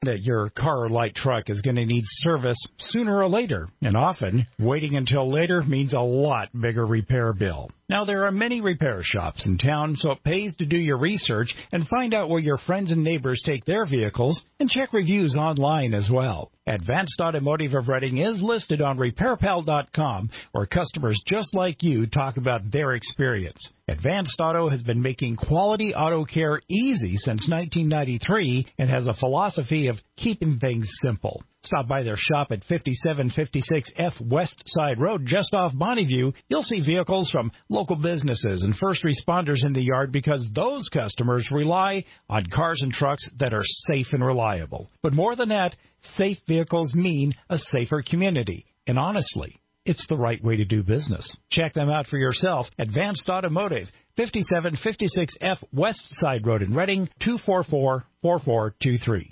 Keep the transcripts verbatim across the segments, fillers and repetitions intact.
that your car or light truck is going to need service sooner or later, and often waiting until later means a lot bigger repair bill. Now, there are many repair shops in town, so it pays to do your research and find out where your friends and neighbors take their vehicles and check reviews online as well. Advanced Automotive of Reading is listed on repair pal dot com, where customers just like you talk about their experience. Advanced Auto has been making quality auto care easy since nineteen ninety-three and has a philosophy of keeping things simple. Stop by their shop at fifty-seven fifty-six F West Side Road, just off Bonneview. You'll see vehicles from local businesses and first responders in the yard because those customers rely on cars and trucks that are safe and reliable. But more than that, safe vehicles mean a safer community. And honestly, it's the right way to do business. Check them out for yourself. Advanced Automotive, fifty-seven fifty-six F West Side Road in Reading, two four four, four four two three.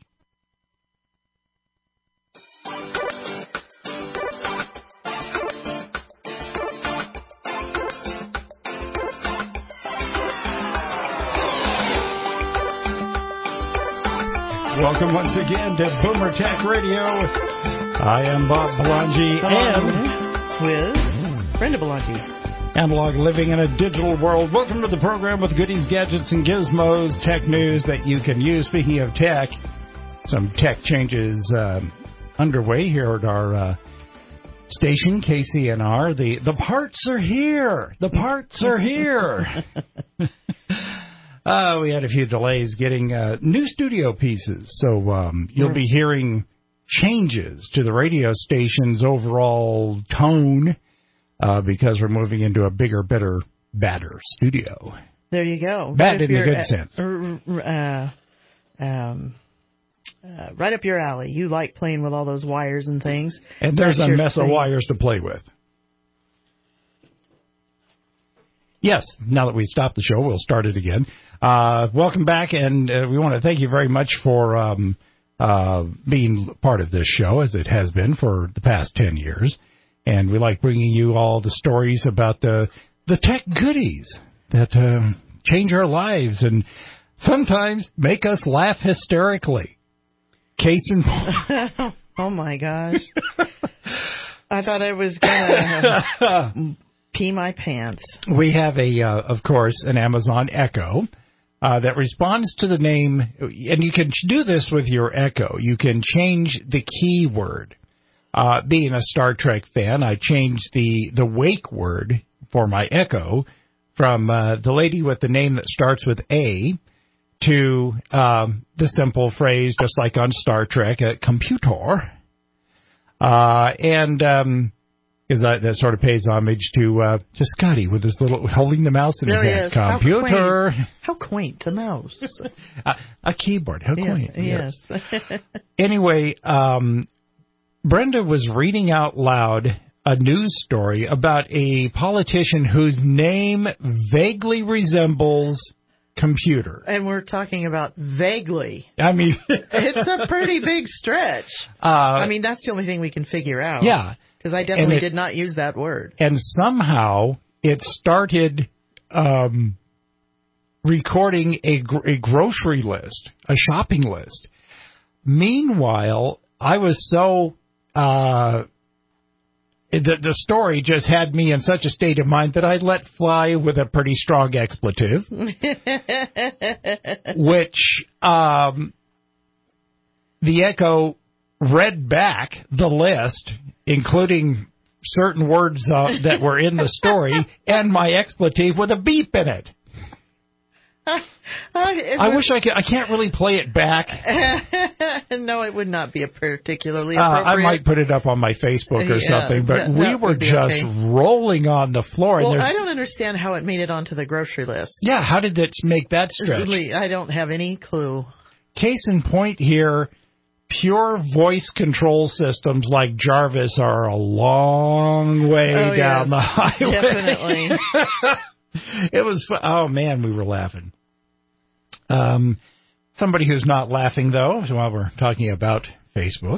Welcome once again to Boomer Tech Radio. I am Bob Belangi and with Brenda Belangi. Analog Living in a Digital World. Welcome to the program with goodies, gadgets, and gizmos, tech news that you can use. Speaking of tech, some tech changes uh, underway here at our uh, station, K C N R. The, the parts are here. The parts are here. Uh, we had a few delays getting uh, new studio pieces, so um, you'll be hearing changes to the radio station's overall tone uh, because we're moving into a bigger, better, badder studio. There you go. Bad right in a good uh, sense. Uh, um, uh, right up your alley. You like playing with all those wires and things. And there's That's a mess thing. of wires to play with. Yes, now that we stopped the show, we'll start it again. Uh, welcome back, and uh, we want to thank you very much for um, uh, being part of this show, as it has been for the past ten years. And we like bringing you all the stories about the the tech goodies that uh, change our lives and sometimes make us laugh hysterically. Case in point. Oh, my gosh. I thought I was going to pee my pants. We have, a, uh, of course, an Amazon Echo uh, that responds to the name, and you can do this with your Echo. You can change the keyword. Uh, being a Star Trek fan, I changed the, the wake word for my Echo from uh, the lady with the name that starts with A to um, the simple phrase, just like on Star Trek, a computer. Uh, and... Um, Because that, that sort of pays homage to uh, to Scotty with his little holding the mouse in his there hand. Computer. How quaint, How quaint a mouse. a, a keyboard. How yeah, quaint. Yes. yes. Anyway, um, Brenda was reading out loud a news story about a politician whose name vaguely resembles computer. And we're talking about vaguely. I mean, it's a pretty big stretch. Uh, I mean, that's the only thing we can figure out. Yeah. Because I definitely it, did not use that word. And somehow it started um, recording a, gr- a grocery list, a shopping list. Meanwhile, I was so... Uh, the, the story just had me in such a state of mind that I let fly with a pretty strong expletive, which um, the Echo read back the list, including certain words uh, that were in the story, and my expletive with a beep in it. Uh, it I wish I could. I can't really play it back. No, it would not be a particularly appropriate. Uh, I might put it up on my Facebook or yeah, something, but that, we that were just okay. rolling on the floor. Well, and I don't understand how it made it onto the grocery list. Yeah, how did it make that stretch? I don't have any clue. Case in point here, pure voice control systems like Jarvis are a long way oh, down yes, the highway. Definitely. It was, oh man, we were laughing. Um, somebody who's not laughing, though, while we're talking about Facebook,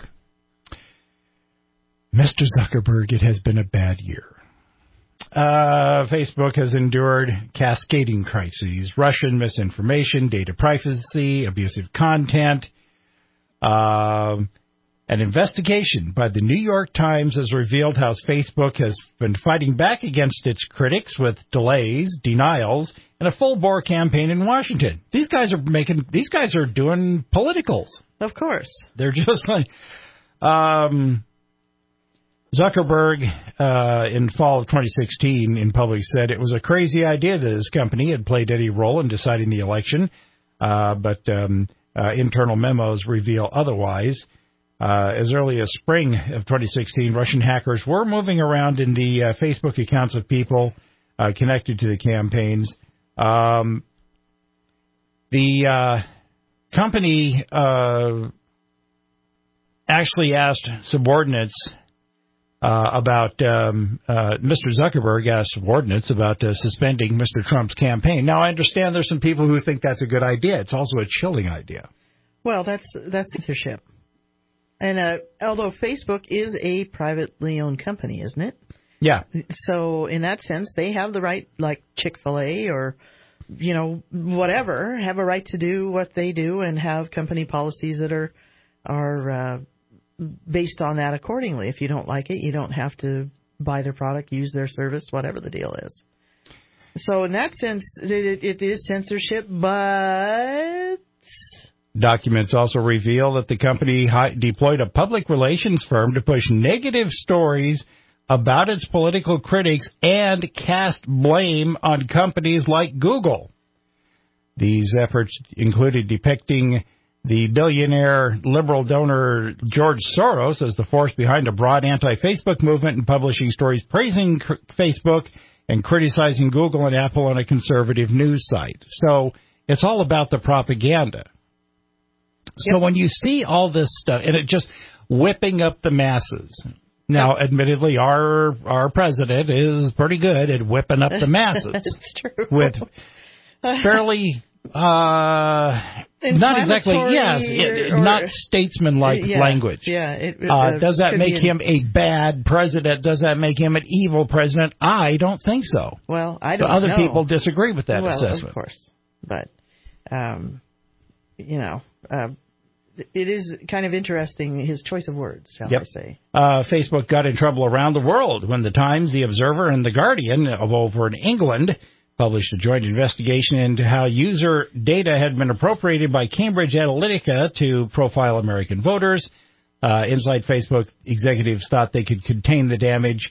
Mister Zuckerberg, it has been a bad year. Uh, Facebook has endured cascading crises, Russian misinformation, data privacy, abusive content, Uh, an investigation by the New York Times has revealed how Facebook has been fighting back against its critics with delays, denials, and a full-bore campaign in Washington. These guys are making. These guys are doing politicals. Of course. They're just like um, Zuckerberg uh, in fall of twenty sixteen in public said it was a crazy idea that his company had played any role in deciding the election, uh, but um, uh, internal memos reveal otherwise. Uh, as early as spring of twenty sixteen, Russian hackers were moving around in the uh, Facebook accounts of people uh, connected to the campaigns. Um, the uh, company uh, actually asked subordinates uh, about, um, uh, Mister Zuckerberg asked subordinates about uh, suspending Mister Trump's campaign. Now, I understand there's some people who think that's a good idea. It's also a chilling idea. Well, that's that's censorship. And uh, although Facebook is a privately owned company, isn't it? Yeah. So in that sense, they have the right, like Chick-fil-A or, you know, whatever, have a right to do what they do and have company policies that are are uh, based on that accordingly. If you don't like it, you don't have to buy their product, use their service, whatever the deal is. So in that sense, it, it is censorship, but... Documents also reveal that the company hi- deployed a public relations firm to push negative stories about its political critics and cast blame on companies like Google. These efforts included depicting the billionaire liberal donor George Soros as the force behind a broad anti-Facebook movement and publishing stories praising cr- Facebook and criticizing Google and Apple on a conservative news site. So it's all about the propaganda. So yep. When you see all this stuff, and it just whipping up the masses. Now, yep. Admittedly, our our president is pretty good at whipping up the masses. That's true. With fairly, uh, not exactly, yes, it, or, not statesman-like yeah, language. Yeah. It, it, uh, does that make an, him a bad president? Does that make him an evil president? I don't think so. Well, I don't but other know. people disagree with that well, assessment. Of course. But, um, you know, uh, it is kind of interesting, his choice of words, shall yep. I say. Uh, Facebook got in trouble around the world when the Times, the Observer, and the Guardian of over in England published a joint investigation into how user data had been appropriated by Cambridge Analytica to profile American voters. Uh, inside Facebook, executives thought they could contain the damage.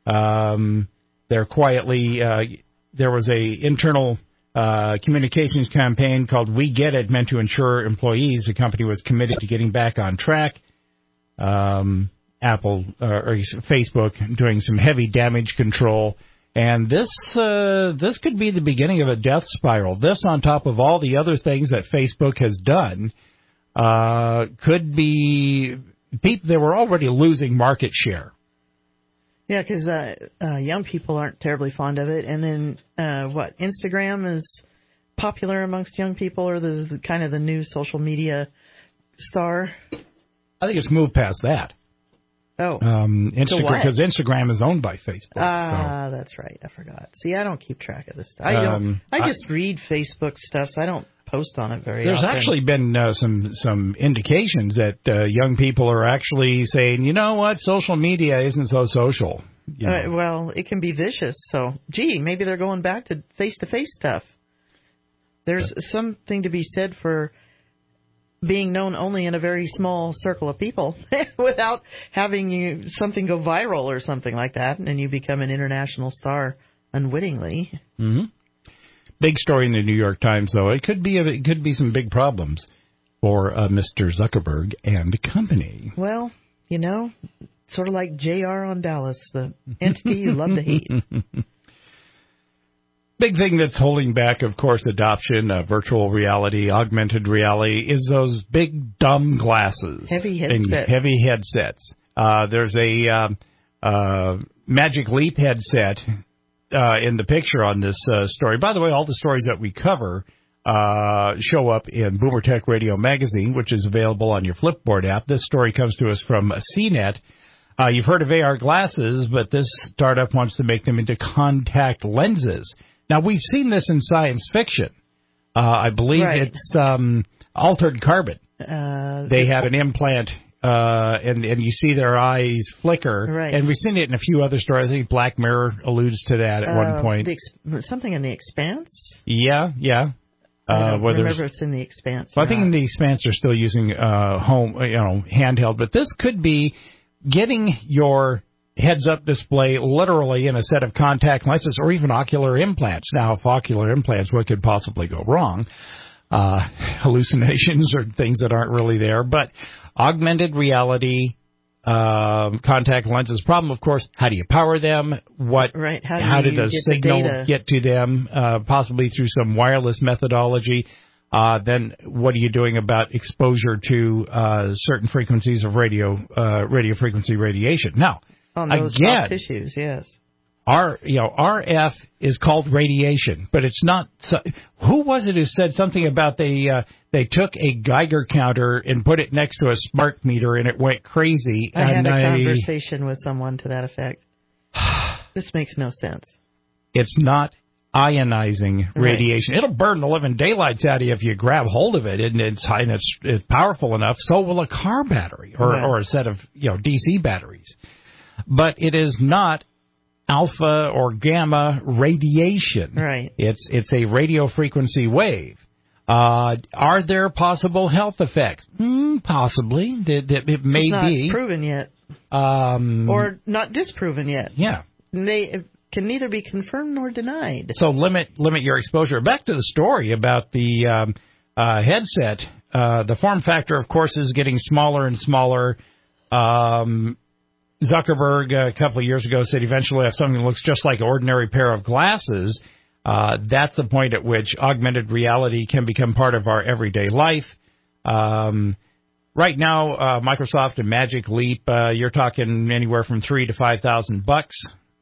Um, they're quietly, uh, there was a internal Uh, communications campaign called We Get It, meant to ensure employees the company was committed to getting back on track. Um, Apple uh, or Facebook doing some heavy damage control, and this uh, this could be the beginning of a death spiral. This, on top of all the other things that Facebook has done, uh, could be people. They were already losing market share. Yeah, because uh, uh, young people aren't terribly fond of it. And then, uh, what, Instagram is popular amongst young people, or the, the kind of the new social media star? I think it's moved past that. Oh. Um, Instagram, because Instagram is owned by Facebook. Ah, so. That's right. I forgot. See, I don't keep track of this stuff. I, um, don't, I just I, read Facebook stuff, so I don't post on it very There's often. There's actually been uh, some some indications that uh, young people are actually saying, you know what, social media isn't so social. You know. uh, well, it can be vicious. So, gee, maybe they're going back to face-to-face stuff. There's but, something to be said for being known only in a very small circle of people without having you something go viral or something like that, and you become an international star unwittingly. Mm-hmm. Big story in the New York Times, though. It could be a, it could be some big problems for uh, Mister Zuckerberg and company. Well, you know, sort of like J R on Dallas, the entity you love to hate. Big thing that's holding back, of course, adoption of virtual reality, augmented reality, is those big, dumb glasses. Heavy headsets. Heavy headsets. Uh, there's a uh, uh, Magic Leap headset uh, in the picture on this uh, story. By the way, all the stories that we cover uh, show up in Boomer Tech Radio Magazine, which is available on your Flipboard app. This story comes to us from C net. Uh, you've heard of A R glasses, but this startup wants to make them into contact lenses. Now, we've seen this in science fiction. Uh, I believe right. it's um, Altered Carbon. Uh, they have an implant, uh, and and you see their eyes flicker. Right. And we've seen it in a few other stories. I think Black Mirror alludes to that at uh, one point. The ex- something in The Expanse? Yeah, yeah. I don't uh, remember if it's in The Expanse. Well, I think not. in The Expanse they're still using uh, home, you know, handheld. But this could be getting your heads-up display literally in a set of contact lenses or even ocular implants. Now, if ocular implants, what could possibly go wrong? Uh, hallucinations or things that aren't really there. But augmented reality um, contact lenses. Problem, of course, how do you power them? What? Right. How, do how did you the get signal the get to them? Uh, possibly through some wireless methodology. Uh, then what are you doing about exposure to uh, certain frequencies of radio uh, radio frequency radiation? Now, on those again, soft tissues, yes. R, you know, R F is called radiation, but it's not. Who was it who said something about they uh, they took a Geiger counter and put it next to a smart meter and it went crazy? I and had a I, conversation with someone to that effect. This makes no sense. It's not ionizing radiation. Right. It'll burn the living daylights out of you if you grab hold of it, and it's high and it's, it's powerful enough. So will a car battery or, Right. or a set of you know D C batteries, but it is not alpha or gamma radiation. Right. It's it's a radio frequency wave. Uh, are there possible health effects? Mm, possibly. It, it, it may it's not be proven yet, um, or not disproven yet. yeah. They it can neither be confirmed nor denied. So limit limit your exposure. Back to the story about the um, uh, headset. Uh, the form factor, of course, is getting smaller and smaller. Um, Zuckerberg, uh, a couple of years ago, said eventually if something that looks just like an ordinary pair of glasses, uh, that's the point at which augmented reality can become part of our everyday life. Um, right now, uh, Microsoft and Magic Leap, uh, you're talking anywhere from three to five thousand bucks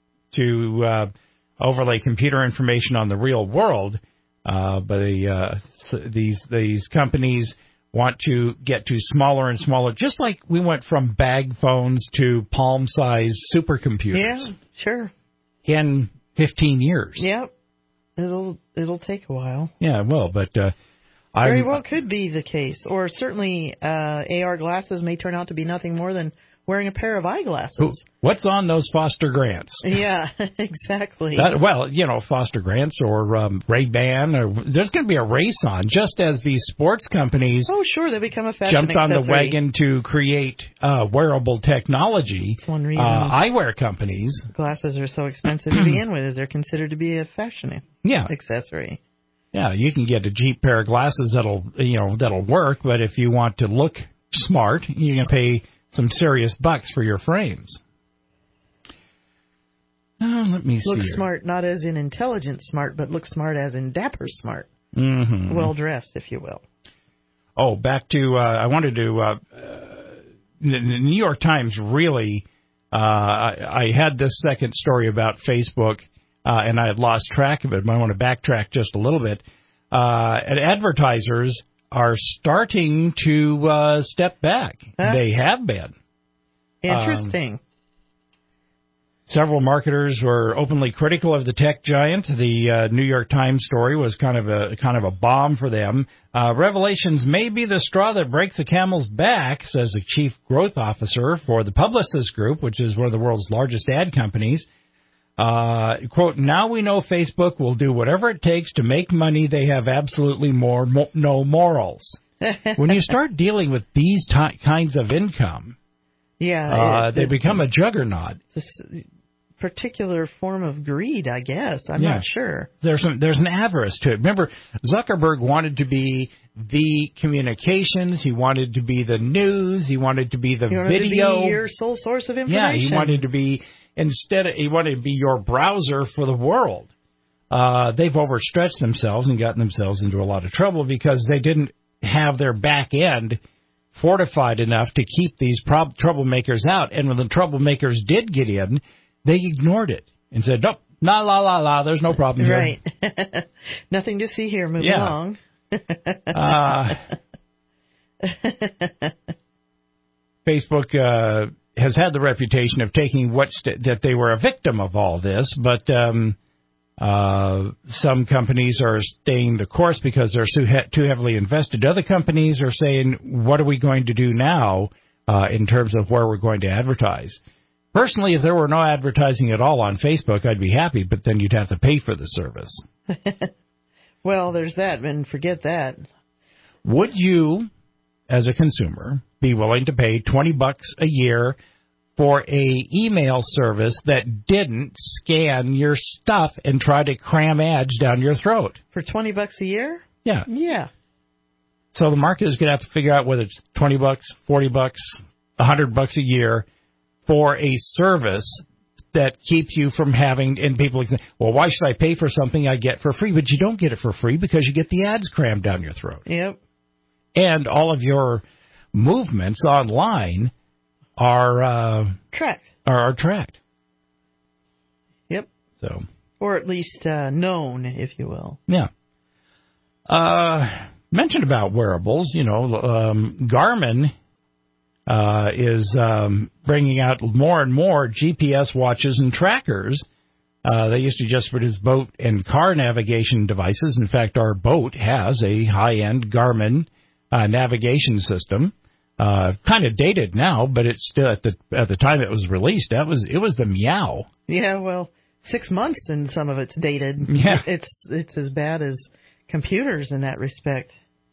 to uh, overlay computer information on the real world. Uh, but uh, these these companies want to get to smaller and smaller, just like we went from bag phones to palm-sized supercomputers. Yeah, sure. In fifteen years. Yep. It'll it'll take a while. Yeah, it will, but uh, I very well could be the case, or certainly uh, A R glasses may turn out to be nothing more than wearing a pair of eyeglasses. What's on those Foster Grants? Yeah, exactly. That, well, you know, Foster Grants or um, Ray-Ban. Or, there's going to be a race on, just as these sports companies oh, sure, they become a fashion jumped on accessory. the wagon to create uh, wearable technology. That's one reason uh, eyewear companies. Glasses are so expensive to begin with, is they're considered to be a fashion yeah. accessory. Yeah, you can get a cheap pair of glasses that'll, you know, that'll work, but if you want to look smart, you're going to pay some serious bucks for your frames. Oh, let me see. Look here. smart, not as in intelligent smart, but look smart as in dapper smart. Mm-hmm. Well dressed, if you will. Oh, back to, uh, I wanted to, uh, uh, the New York Times really, uh, I, I had this second story about Facebook, uh, and I had lost track of it, but I want to backtrack just a little bit. Uh, and advertisers are starting to uh, step back. Huh? They have been. Interesting. Um, several marketers were openly critical of the tech giant. The uh, New York Times story was kind of a kind of a bomb for them. Uh, revelations may be the straw that breaks the camel's back, says the chief growth officer for the Publicis Group, which is one of the world's largest ad companies. Uh, quote, now we know Facebook will do whatever it takes to make money. They have absolutely more, mo- no morals. When you start dealing with these t- kinds of income, yeah, uh, it, they it, become a juggernaut. This particular form of greed, I guess. I'm yeah. not sure. There's some, there's an avarice to it. Remember, Zuckerberg wanted to be the communications. He wanted to be the news. He wanted to be the he wanted video. To be your sole source of information. Yeah, he wanted to be. Instead, he wanted to be your browser for the world. Uh, they've overstretched themselves and gotten themselves into a lot of trouble because they didn't have their back end fortified enough to keep these prob- troublemakers out. And when the troublemakers did get in, they ignored it and said, nope, la, la, la, la, there's no problem here. Right. Nothing to see here. Move yeah. along. uh, Facebook... Uh, has had the reputation of taking what st- that they were a victim of all this, but um, Uh, some companies are staying the course because they're too, he- too heavily invested. Other companies are saying, what are we going to do now uh, in terms of where we're going to advertise? Personally, if there were no advertising at all on Facebook, I'd be happy, but then you'd have to pay for the service. Well, there's that, and forget that. Would you, as a consumer, be willing to pay twenty bucks a year for a email service that didn't scan your stuff and try to cram ads down your throat? For twenty bucks a year? Yeah. Yeah. So the market is going to have to figure out whether it's twenty bucks, forty bucks, one hundred bucks a year for a service that keeps you from having, and people say, well, why should I pay for something I get for free? But you don't get it for free because you get the ads crammed down your throat. Yep. And all of your movements online are uh, tracked. Are, are tracked. Yep. So, or at least uh, known, if you will. Yeah. Uh, mentioned about wearables, you know, um, Garmin uh, is um, bringing out more and more G P S watches and trackers. Uh, they used to just produce boat and car navigation devices. In fact, our boat has a high-end Garmin uh, navigation system. Uh, kind of dated now, but it's still at the at the time it was released. That was it was the Meow. Yeah, well, six months and some of it's dated. Yeah, it's it's as bad as computers in that respect.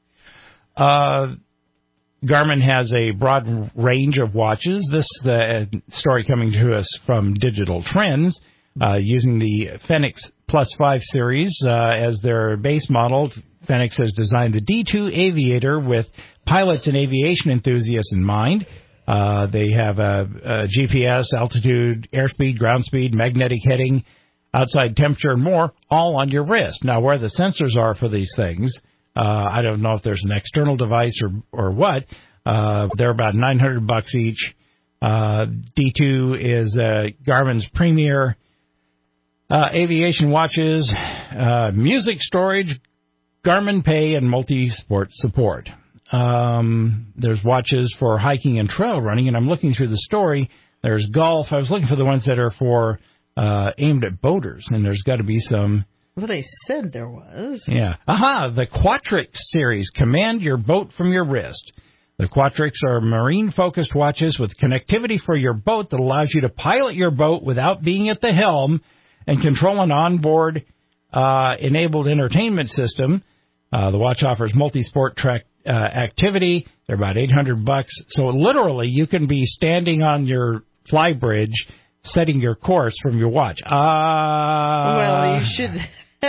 Uh, Garmin has a broad range of watches. This the uh, story coming to us from Digital Trends, uh, using the Fenix Plus five series uh, as their base model. Fenix has designed the D two Aviator with pilots and aviation enthusiasts in mind. Uh, they have a, a G P S, altitude, airspeed, ground speed, magnetic heading, outside temperature, and more, all on your wrist. Now, where the sensors are for these things, uh, I don't know if there's an external device or or what. Uh, they're about nine hundred bucks each. Uh, D two is uh, Garmin's premier uh, aviation watches, uh, music storage, Garmin Pay, and multi-sport support. Um, there's watches for hiking and trail running, and I'm looking through the story. There's golf. I was looking for the ones that are for uh, aimed at boaters, and there's got to be some. Well, they said there was. Yeah. Aha, the Quatrix series. Command your boat from your wrist. The Quatrix are marine-focused watches with connectivity for your boat that allows you to pilot your boat without being at the helm and control an onboard uh, enabled entertainment system. Uh, the watch offers multi-sport track uh, activity. They're about eight hundred bucks. So literally, you can be standing on your fly bridge, setting your course from your watch. Uh, well, you should.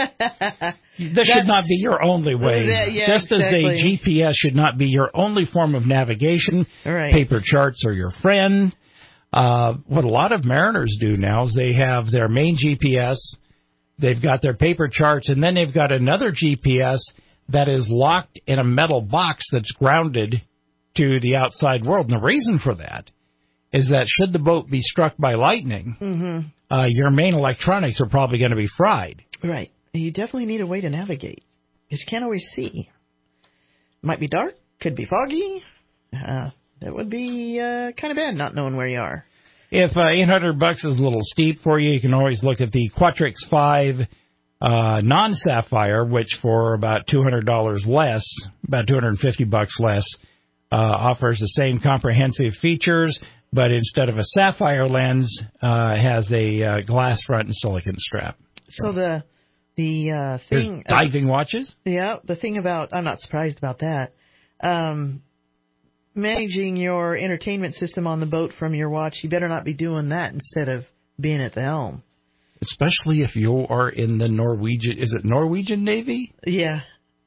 This should not be your only way. That, yeah, Just exactly. as a G P S should not be your only form of navigation. Right. Paper charts are your friend. Uh, what a lot of mariners do now is they have their main G P S, they've got their paper charts, and then they've got another G P S that is locked in a metal box that's grounded to the outside world. And the reason for that is that should the boat be struck by lightning, mm-hmm. uh, your main electronics are probably going to be fried. Right. You definitely need a way to navigate because you can't always see. Might be dark, could be foggy. Uh, that would be uh, kind of bad not knowing where you are. If uh, eight hundred bucks is a little steep for you, you can always look at the Quatrix five uh, non-sapphire, which for about two hundred dollars less, about two hundred fifty bucks less, uh, offers the same comprehensive features, but instead of a sapphire lens, uh, has a uh, glass front and silicon strap. So the the uh, thing There's diving uh, watches. Yeah, the thing about I'm not surprised about that. Um, managing your entertainment system on the boat from your watch, you better not be doing that instead of being at the helm. Especially if you are in the Norwegian, is it Norwegian Navy? Yeah.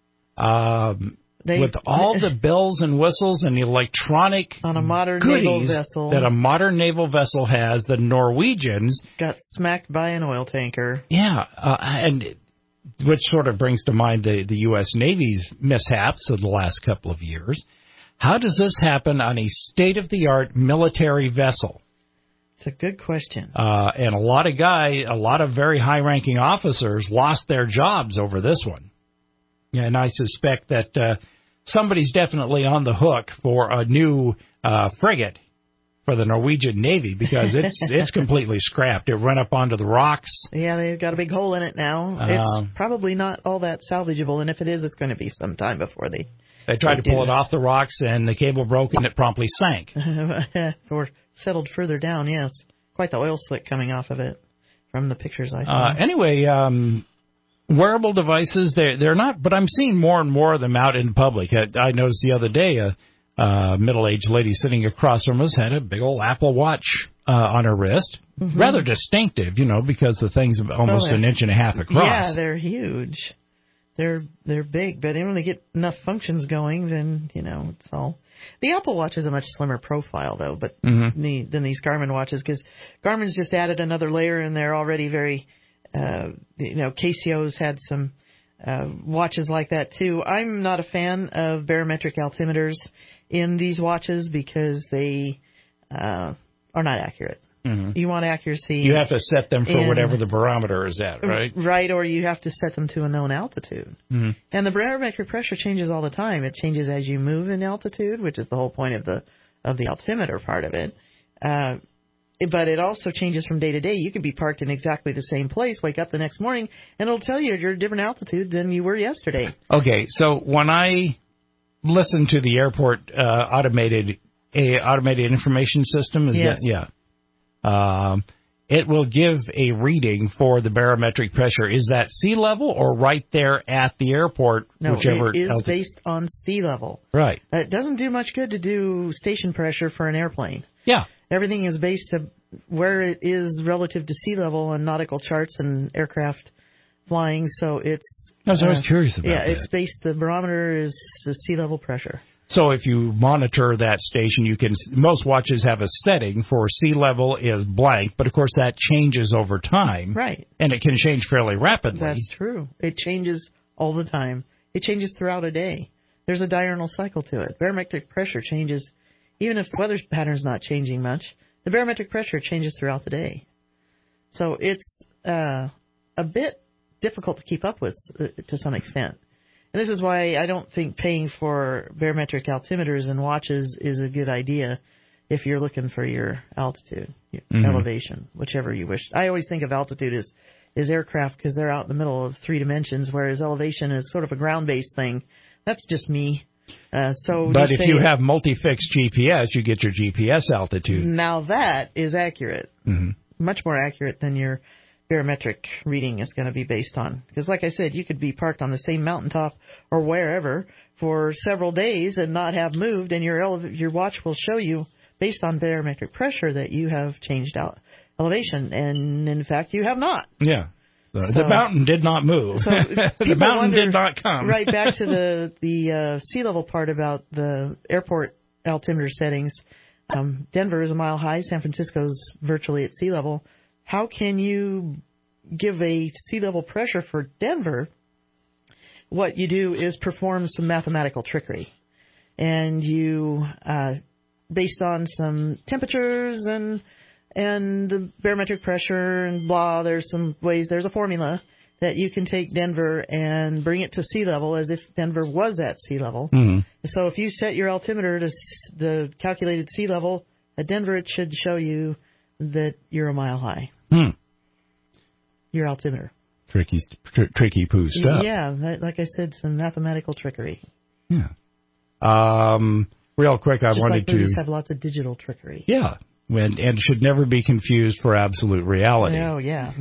Um, they, with all the bells and whistles and electronic on a modern goodies naval vessel that a modern naval vessel has, the Norwegians got smacked by an oil tanker. Yeah, uh, and which sort of brings to mind the, the U S Navy's mishaps of the last couple of years. How does this happen on a state-of-the-art military vessel? It's a good question. Uh, and a lot of guy, a lot of very high-ranking officers lost their jobs over this one. And I suspect that uh, somebody's definitely on the hook for a new uh, frigate for the Norwegian Navy because it's it's completely scrapped. It run up onto the rocks. Yeah, they've got a big hole in it now. Um, it's probably not all that salvageable, and if it is, it's going to be some time before they... They tried they to pull do. it off the rocks, and the cable broke, and it promptly sank. Or settled further down, yes. Quite the oil slick coming off of it from the pictures I saw. Uh, anyway, um, wearable devices, they're, they're not, but I'm seeing more and more of them out in public. I, I noticed the other day a uh, middle-aged lady sitting across from us had a big old Apple Watch uh, on her wrist. Mm-hmm. Rather distinctive, you know, because the thing's almost oh, an inch and a half across. Yeah, they're huge. They're they're big, but when they get enough functions going, then, you know, it's all... The Apple Watch is a much slimmer profile, though, but mm-hmm. the, than these Garmin watches, because Garmin's just added another layer, and they're already very, uh, you know, Casio's had some uh, watches like that, too. I'm not a fan of barometric altimeters in these watches because they uh, are not accurate. Mm-hmm. You want accuracy. You have to set them for in, whatever the barometer is at, right? Right, or you have to set them to a known altitude. Mm-hmm. And the barometric pressure changes all the time. It changes as you move in altitude, which is the whole point of the of the altimeter part of it. Uh, but it also changes from day to day. You could be parked in exactly the same place, wake up the next morning, and it'll tell you you're at a different altitude than you were yesterday. Okay, so when I listen to the airport uh, automated a automated information system, is yes. that yeah. Um, it will give a reading for the barometric pressure. Is that sea level or right there at the airport? No, whichever it is altitude? Based on sea level. Right. It doesn't do much good to do station pressure for an airplane. Yeah. Everything is based on where it is relative to sea level on nautical charts and aircraft flying. So it's... I was always uh, curious about yeah, that. Yeah, it's based... The barometer is the sea level pressure. So if you monitor that station, you can, most watches have a setting for sea level is blank, but of course that changes over time. Right. And it can change fairly rapidly. That's true. It changes all the time. It changes throughout a day. There's a diurnal cycle to it. Barometric pressure changes, even if the weather pattern's not changing much, the barometric pressure changes throughout the day. So it's uh, a bit difficult to keep up with uh, to some extent. And this is why I don't think paying for barometric altimeters and watches is a good idea if you're looking for your altitude, your mm-hmm. elevation, whichever you wish. I always think of altitude as, as aircraft because they're out in the middle of three dimensions, whereas elevation is sort of a ground-based thing. That's just me. Uh, so but if you have multi-fix G P S, you get your G P S altitude. Now that is accurate, mm-hmm. much more accurate than your barometric reading is going to be based on. Because like I said, you could be parked on the same mountaintop or wherever for several days and not have moved, and your ele- your watch will show you, based on barometric pressure, that you have changed out elevation. And in fact, you have not. Yeah. So so, the mountain did not move. So the mountain wonder, did not come. Right back to the, the uh, sea level part about the airport altimeter settings. Um, Denver is a mile high. San Francisco's virtually at sea level. How can you give a sea level pressure for Denver? What you do is perform some mathematical trickery. And you, uh, based on some temperatures and and the barometric pressure and blah, there's some ways, there's a formula that you can take Denver and bring it to sea level as if Denver was at sea level. Mm-hmm. So if you set your altimeter to the calculated sea level at Denver, it should show you that you're a mile high. Hmm. Your altimeter. Tricky, tr- tricky poo stuff. Yeah, that, like I said, some mathematical trickery. Yeah. Um, real quick, I Just wanted like to... movies have lots of digital trickery. Yeah. When, and should never be confused for absolute reality. Oh, yeah.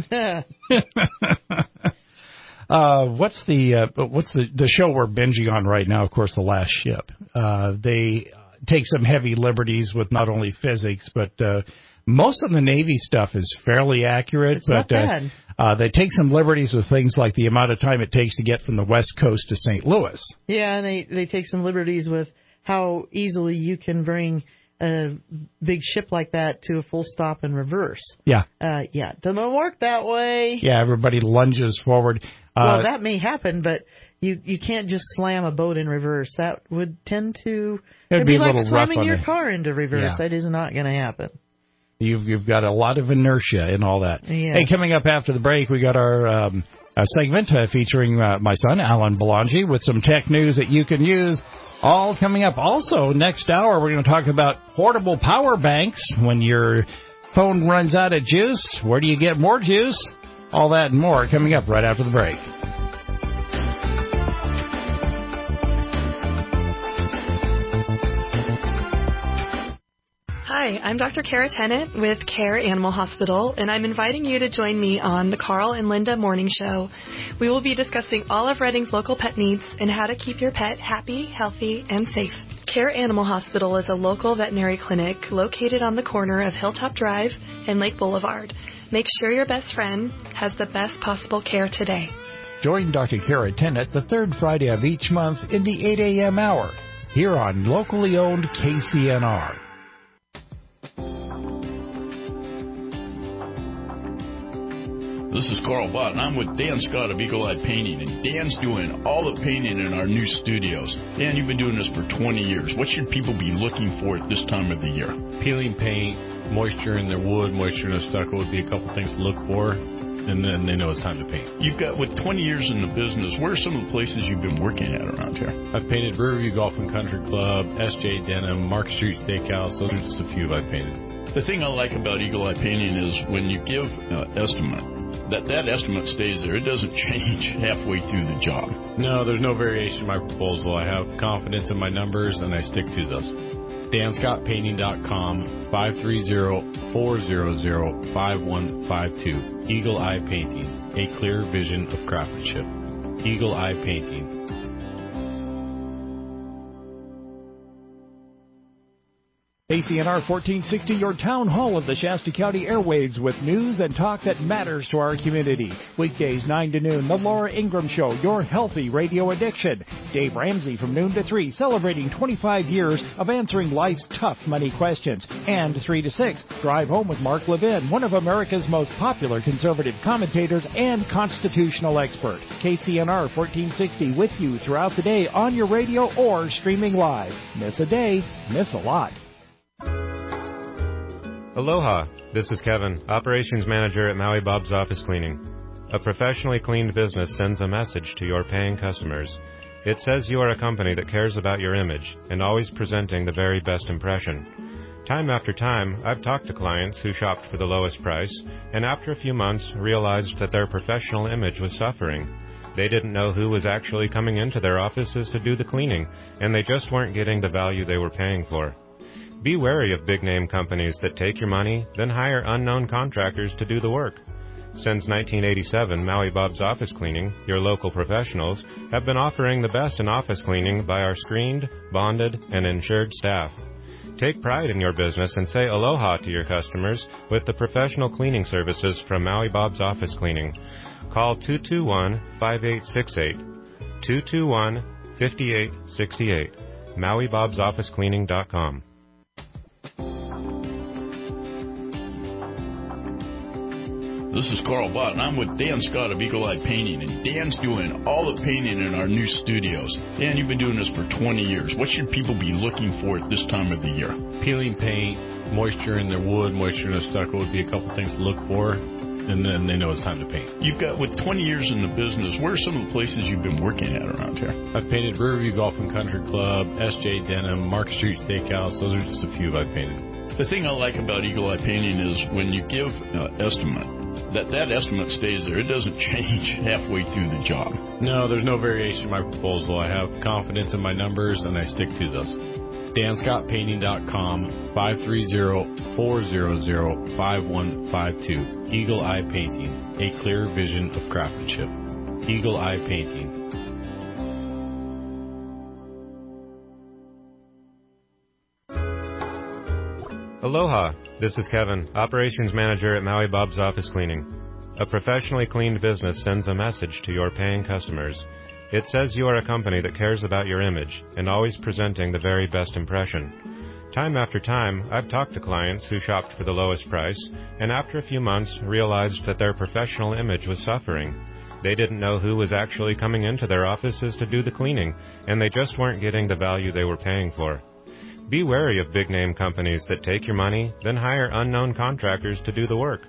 uh, what's the uh, what's the the show we're binging on right now? Of course, The Last Ship. Uh, they take some heavy liberties with not only physics, but uh, most of the Navy stuff is fairly accurate. It's but not bad. Uh, uh, they take some liberties with things like the amount of time it takes to get from the West Coast to Saint Louis. Yeah, and they they take some liberties with how easily you can bring a big ship like that to a full stop in reverse. Yeah. Uh, yeah. Doesn't work that way. Yeah, everybody lunges forward. Well, uh, that may happen, but you you can't just slam a boat in reverse. That would tend to... It'd be, be a like little rough slamming on your it. car into reverse. Yeah. That is not going to happen. You've you've got a lot of inertia and all that. Yes. Hey, coming up after the break, we got our um, a segment uh, featuring uh, my son, Alan Belangi, with some tech news that you can use All coming up. Also, next hour, we're going to talk about portable power banks. When your phone runs out of juice, where do you get more juice? All that and more coming up right after the break. Hi, I'm Doctor Kara Tennant with Care Animal Hospital, and I'm inviting you to join me on the Carl and Linda Morning Show. We will be discussing all of Redding's local pet needs and how to keep your pet happy, healthy, and safe. Care Animal Hospital is a local veterinary clinic located on the corner of Hilltop Drive and Lake Boulevard. Make sure your best friend has the best possible care today. Join Doctor Kara Tennant the third Friday of each month in the eight a.m. hour here on locally owned K C N R. This is Carl Bott, and I'm with Dan Scott of Eagle Eye Painting, and Dan's doing all the painting in our new studios. Dan, you've been doing this for twenty years. What should people be looking for at this time of the year? Peeling paint, moisture in their wood, moisture in their stucco would be a couple things to look for, and then they know it's time to paint. You've got, with twenty years in the business, where are some of the places you've been working at around here? I've painted Riverview Golf and Country Club, S J Denham, Market Street Steakhouse. Those are just a few I've painted. The thing I like about Eagle Eye Painting is when you give an uh, estimate, that that estimate stays there. It doesn't change halfway through the job. No, there's no variation in my proposal. I have confidence in my numbers, and I stick to those. Dan Scott Painting dot com, five three zero, four zero zero, five one five two. Eagle Eye Painting, a clear vision of craftsmanship. Eagle Eye Painting. K C N R fourteen sixty, your town hall of the Shasta County airwaves with news and talk that matters to our community. Weekdays nine to noon, The Laura Ingram Show, your healthy radio addiction. Dave Ramsey from noon to three, celebrating twenty-five years of answering life's tough money questions. And three to six, Drive Home with Mark Levin, one of America's most popular conservative commentators and constitutional expert. K C N R fourteen sixty with you throughout the day on your radio or streaming live. Miss a day, miss a lot. Aloha, this is Kevin, Operations Manager at Maui Bob's Office Cleaning. A professionally cleaned business sends a message to your paying customers. It says you are a company that cares about your image and always presenting the very best impression. Time after time, I've talked to clients who shopped for the lowest price and after a few months realized that their professional image was suffering. They didn't know who was actually coming into their offices to do the cleaning, and they just weren't getting the value they were paying for. Be wary of big-name companies that take your money, then hire unknown contractors to do the work. Since nineteen eighty-seven, Maui Bob's Office Cleaning, your local professionals, have been offering the best in office cleaning by our screened, bonded, and insured staff. Take pride in your business and say aloha to your customers with the professional cleaning services from Maui Bob's Office Cleaning. Call two two one, five eight six eight, two two one, five eight six eight, Maui Bob's Office Cleaning dot com. This is Carl Bott, and I'm with Dan Scott of Eagle Eye Painting, and Dan's doing all the painting in our new studios. Dan, you've been doing this for twenty years. What should people be looking for at this time of the year? Peeling paint, moisture in their wood, moisture in their stucco would be a couple things to look for, and then they know it's time to paint. You've got, with twenty years in the business, where are some of the places you've been working at around here? I've painted Riverview Golf and Country Club, S J Denham, Market Street Steakhouse. Those are just a few I've painted. The thing I like about Eagle Eye Painting is when you give an estimate, that that estimate stays there. It doesn't change halfway through the job. No, there's no variation in my proposal. I have confidence in my numbers, and I stick to those. Dan Scott Painting dot com, five three zero, four zero zero, five one five two. Eagle Eye Painting, a clear vision of craftsmanship. Eagle Eye Painting. Aloha, this is Kevin, Operations Manager at Maui Bob's Office Cleaning. A professionally cleaned business sends a message to your paying customers. It says you are a company that cares about your image and always presenting the very best impression. Time after time, I've talked to clients who shopped for the lowest price and after a few months realized that their professional image was suffering. They didn't know who was actually coming into their offices to do the cleaning, and they just weren't getting the value they were paying for. Be wary of big-name companies that take your money, then hire unknown contractors to do the work.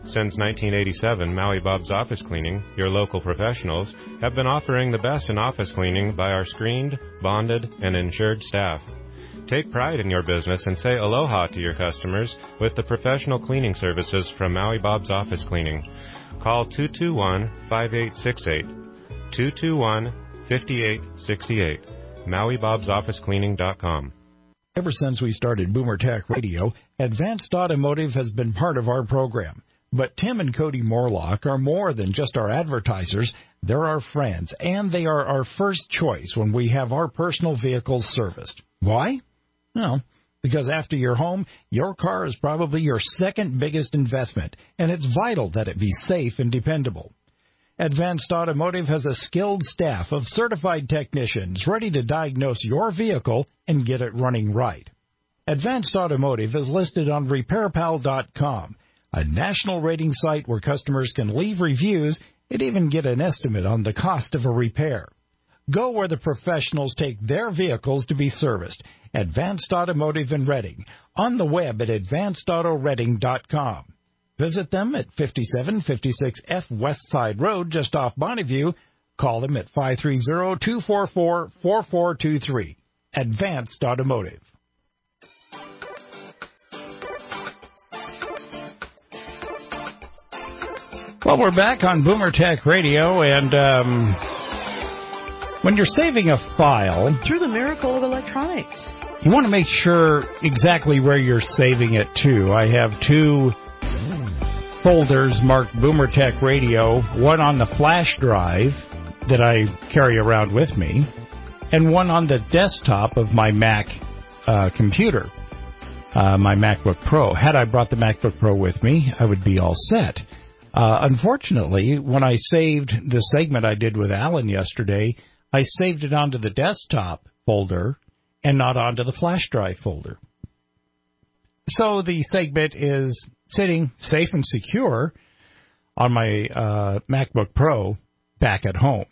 Since nineteen eighty-seven, Maui Bob's Office Cleaning, your local professionals, have been offering the best in office cleaning by our screened, bonded, and insured staff. Take pride in your business and say aloha to your customers with the professional cleaning services from Maui Bob's Office Cleaning. Call two two one, five eight six eight, two two one, five eight six eight, Maui Bob's Office Cleaning dot com. Ever since we started Boomer Tech Radio, Advanced Automotive has been part of our program. But Tim and Cody Morlock are more than just our advertisers. They're our friends, and they are our first choice when we have our personal vehicles serviced. Why? Well, because after your home, your car is probably your second biggest investment, and it's vital that it be safe and dependable. Advanced Automotive has a skilled staff of certified technicians ready to diagnose your vehicle and get it running right. Advanced Automotive is listed on repair pal dot com, a national rating site where customers can leave reviews and even get an estimate on the cost of a repair. Go where the professionals take their vehicles to be serviced. Advanced Automotive in Redding, on the web at advanced auto redding dot com. Visit them at fifty-seven fifty-six F Westside Road, just off Bonneview. Call them at five three zero, two four four, four four two three. Advanced Automotive. Well, we're back on Boomer Tech Radio, and um, when you're saving a file, through the miracle of electronics, you want to make sure exactly where you're saving it to. I have two folders marked Boomer Tech Radio, one on the flash drive that I carry around with me, and one on the desktop of my Mac uh, computer, uh, my MacBook Pro. Had I brought the MacBook Pro with me, I would be all set. Uh, unfortunately, when I saved the segment I did with Alan yesterday, I saved it onto the desktop folder and not onto the flash drive folder. So the segment is sitting safe and secure on my uh, MacBook Pro back at home.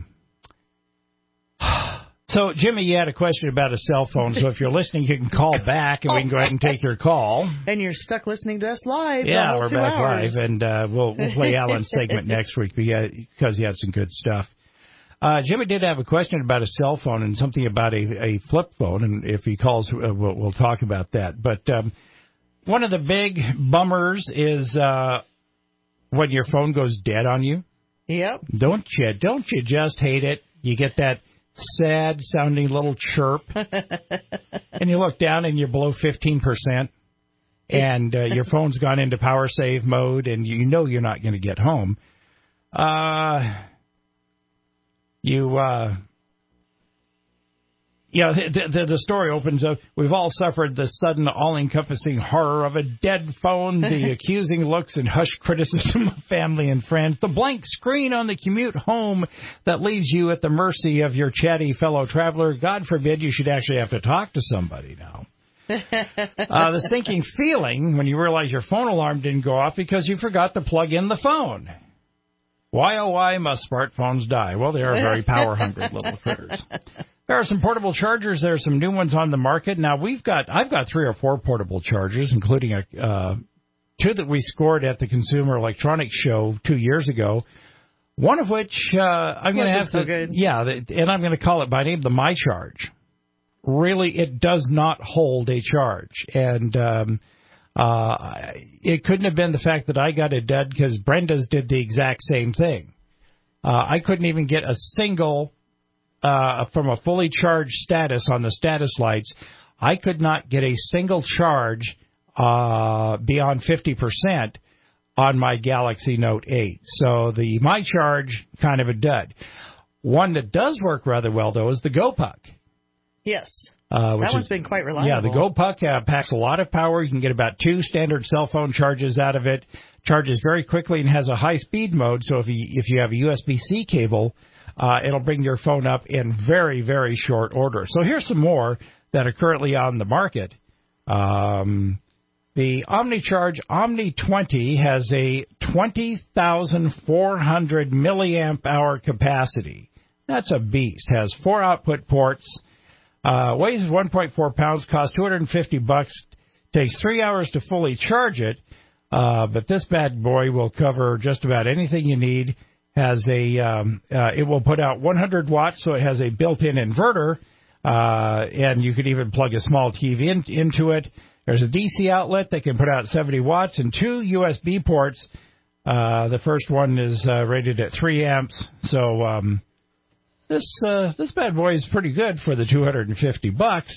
So, Jimmy, you had a question about a cell phone, so if you're listening, you can call back, and we can go ahead and take your call. And you're stuck listening to us live. Yeah, we're back hours. live, and uh, we'll, we'll play Alan's segment next week because he had some good stuff. Uh, Jimmy did have a question about a cell phone and something about a, a flip phone, and if he calls, uh, we'll, we'll talk about that. But um, one of the big bummers is uh, when your phone goes dead on you. Yep. Don't you? Don't you just hate it? You get that sad-sounding little chirp, and you look down and you're below fifteen percent, and uh, your phone's gone into power save mode, and you know you're not going to get home. Uh, you, uh, yeah, the, the, the story opens up, we've all suffered the sudden, all-encompassing horror of a dead phone, the accusing looks and hushed criticism of family and friends, the blank screen on the commute home that leaves you at the mercy of your chatty fellow traveler. God forbid you should actually have to talk to somebody now. uh, the sinking feeling when you realize your phone alarm didn't go off because you forgot to plug in the phone. Why, oh, why must smartphones die? Well, they are very power-hungry little critters. There are some portable chargers. There are some new ones on the market. Now, we've got, I've got three or four portable chargers, including a, uh, two that we scored at the Consumer Electronics Show two years ago, one of which uh, I'm going to have so to, good. yeah, and I'm going to call it by name, the MyCharge. Really, it does not hold a charge. And um, uh, it couldn't have been the fact that I got it dead because Brenda's did the exact same thing. Uh, I couldn't even get a single... Uh, from a fully charged status on the status lights, I could not get a single charge uh, beyond fifty percent on my Galaxy Note eight. So the MyCharge, kind of a dud. One that does work rather well, though, is the GoPuck. Yes. Uh, which that one's is, been quite reliable. Yeah, the GoPuck uh, packs a lot of power. You can get about two standard cell phone charges out of it. Charges very quickly and has a high-speed mode, so if you, if you have a U S B C cable, Uh, it'll bring your phone up in very, very short order. So here's some more that are currently on the market. Um, the OmniCharge Omni twenty has a twenty thousand four hundred milliamp hour capacity. That's a beast. Has four output ports, uh, weighs one point four pounds, costs two hundred fifty bucks, takes three hours to fully charge it. Uh, but this bad boy will cover just about anything you need. Has a um, uh, it will put out one hundred watts, so it has a built-in inverter, uh, and you could even plug a small T V in, into it. There's a D C outlet that can put out seventy watts and two U S B ports. Uh, the first one is uh, rated at three amps, so um, this uh, this bad boy is pretty good for the two hundred fifty bucks.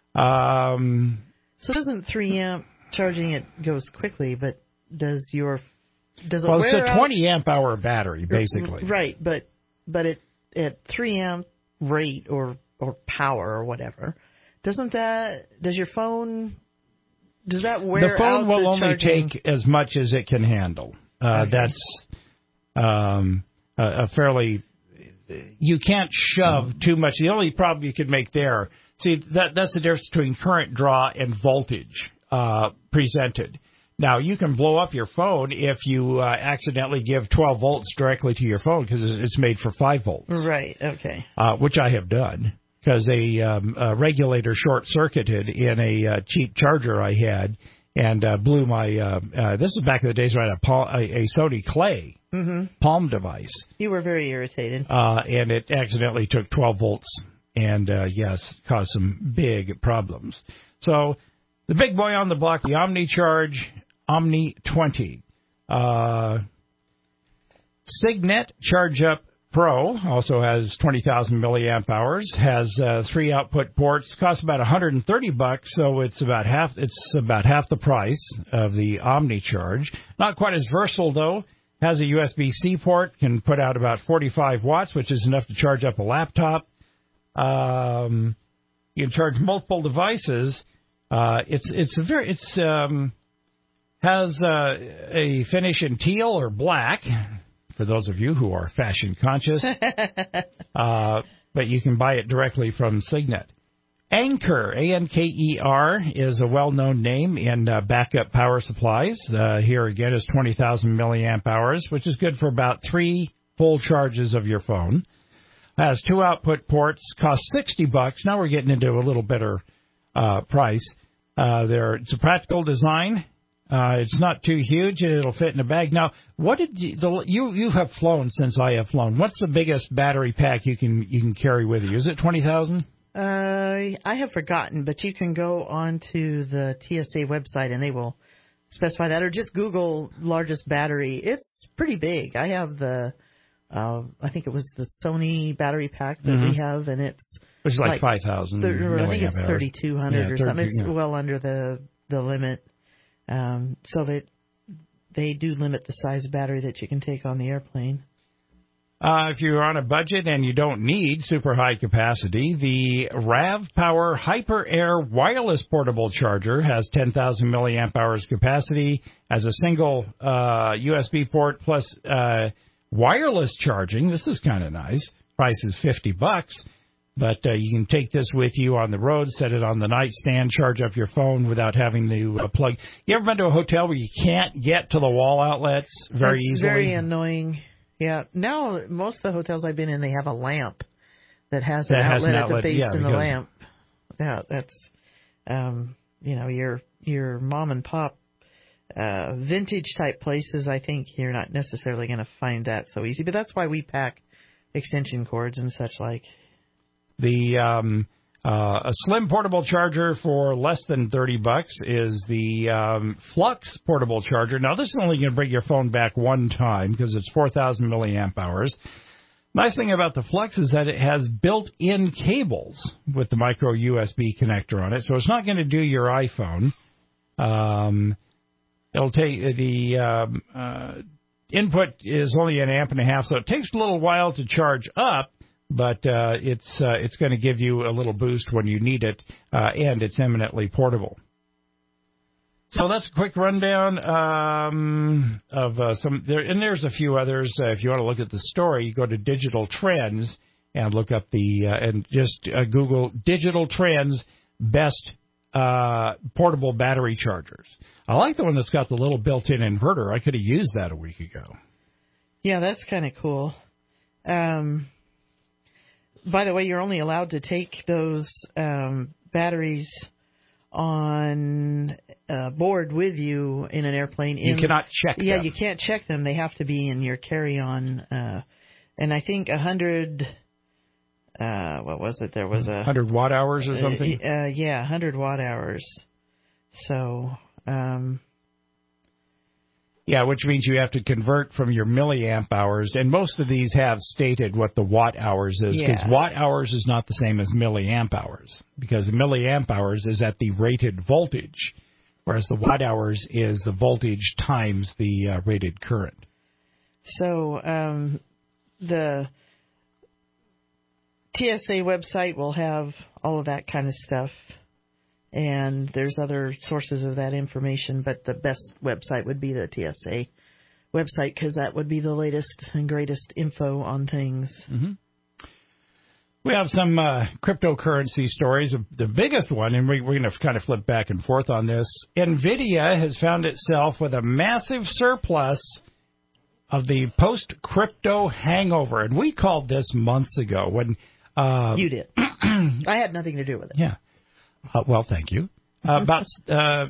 Um, so doesn't three amp charging it goes quickly, but does your does it well, it's wear a twenty amp hour battery, out? basically. Right, but but it at three amp rate or or power or whatever, doesn't that does your phone does that wear out? The phone will the only charging? take as much as it can handle. Uh, okay. That's um, a, a fairly. You can't shove too much. The only problem you could make there. See, that that's the difference between current draw and voltage uh, presented. Now, you can blow up your phone if you uh, accidentally give twelve volts directly to your phone because it's made for five volts. Right, okay. Uh, which I have done because a, um, a regulator short-circuited in a uh, cheap charger I had and uh, blew my, uh, uh, this is back in the days when I had a, Pal- a, a Sony Clay mm-hmm. Palm device. You were very irritated. Uh, and it accidentally took twelve volts and, uh, yes, caused some big problems. So the big boy on the block, the OmniCharge Omni twenty. Uh, Signet Charge Up Pro also has twenty thousand milliamp hours, has uh, three output ports, costs about one hundred thirty bucks, so it's about half it's about half the price of the OmniCharge. Not quite as versatile though. Has a U S B C port, can put out about forty-five watts, which is enough to charge up a laptop. Um, you can charge multiple devices. Uh, it's it's a very it's um, has uh, a finish in teal or black, for those of you who are fashion conscious. uh, but you can buy it directly from Signet. Anker, A N K E R, is a well-known name in uh, backup power supplies. Uh, here again is twenty thousand milliamp hours, which is good for about three full charges of your phone. Has two output ports, costs sixty bucks. Now we're getting into a little better uh, price. Uh, there, it's a practical design. Uh, it's not too huge, and it'll fit in a bag. Now, what did you, the, you you have flown since I have flown? What's the biggest battery pack you can you can carry with you? Is it twenty thousand? Uh, I have forgotten, but you can go onto the T S A website and they will specify that, or just Google largest battery. It's pretty big. I have the, uh, I think it was the Sony battery pack that mm-hmm. we have, and it's which is like, like five thousand. I think it's thirty-two hundred yeah, or something. It's yeah. well under the the limit. Um, so that they do limit the size of battery that you can take on the airplane. Uh, if you're on a budget and you don't need super high capacity, the RAVPower Hyper Air wireless portable charger has ten thousand milliamp hours capacity as a single uh, U S B port plus uh, wireless charging. This is kind of nice. Price is fifty bucks. But uh, you can take this with you on the road, set it on the nightstand, charge up your phone without having to uh, plug. You ever been to a hotel where you can't get to the wall outlets very it's easily? Very annoying. Yeah. Now, most of the hotels I've been in, they have a lamp that has an that outlet has an at outlet, the base yeah, in the lamp. Yeah, that's, um, you know, your your mom and pop uh, vintage type places, I think you're not necessarily going to find that so easy. But that's why we pack extension cords and such like. The um, uh, a slim portable charger for less than thirty bucks is the um, Flux portable charger. Now, this is only going to bring your phone back one time because it's four thousand milliamp hours. Nice thing about the Flux is that it has built-in cables with the micro U S B connector on it, so it's not going to do your iPhone. Um, it'll take the um, uh, input is only an amp and a half, so it takes a little while to charge up. But uh, it's uh, it's going to give you a little boost when you need it, uh, and it's eminently portable. So that's a quick rundown um, of uh, some. There, and there's a few others. Uh, if you want to look at the story, you go to Digital Trends and look up the uh, and just uh, Google Digital Trends best uh, portable battery chargers. I like the one that's got the little built-in inverter. I could have used that a week ago. Yeah, that's kind of cool. Um, By the way, you're only allowed to take those um, batteries on uh, board with you in an airplane. In, you cannot check yeah, them. you can't check them. They have to be in your carry-on. Uh, and I think a hundred. Uh, what was it? There was a hundred watt hours or something. Uh, uh, yeah, hundred watt hours. So. Um, Yeah, which means you have to convert from your milliamp hours, and most of these have stated what the watt hours is, because yeah. watt hours is not the same as milliamp hours, because the milliamp hours is at the rated voltage, whereas the watt hours is the voltage times the uh, rated current. So um, the T S A website will have all of that kind of stuff. And there's other sources of that information, but the best website would be the T S A website, because that would be the latest and greatest info on things. Mm-hmm. We have some uh, cryptocurrency stories. The biggest one, and we, we're going to kind of flip back and forth on this, NVIDIA has found itself with a massive surplus of the post-crypto hangover. And we called this months ago when... Uh, you did. I had nothing to do with it. Yeah. Uh, well, thank you. Uh, about uh,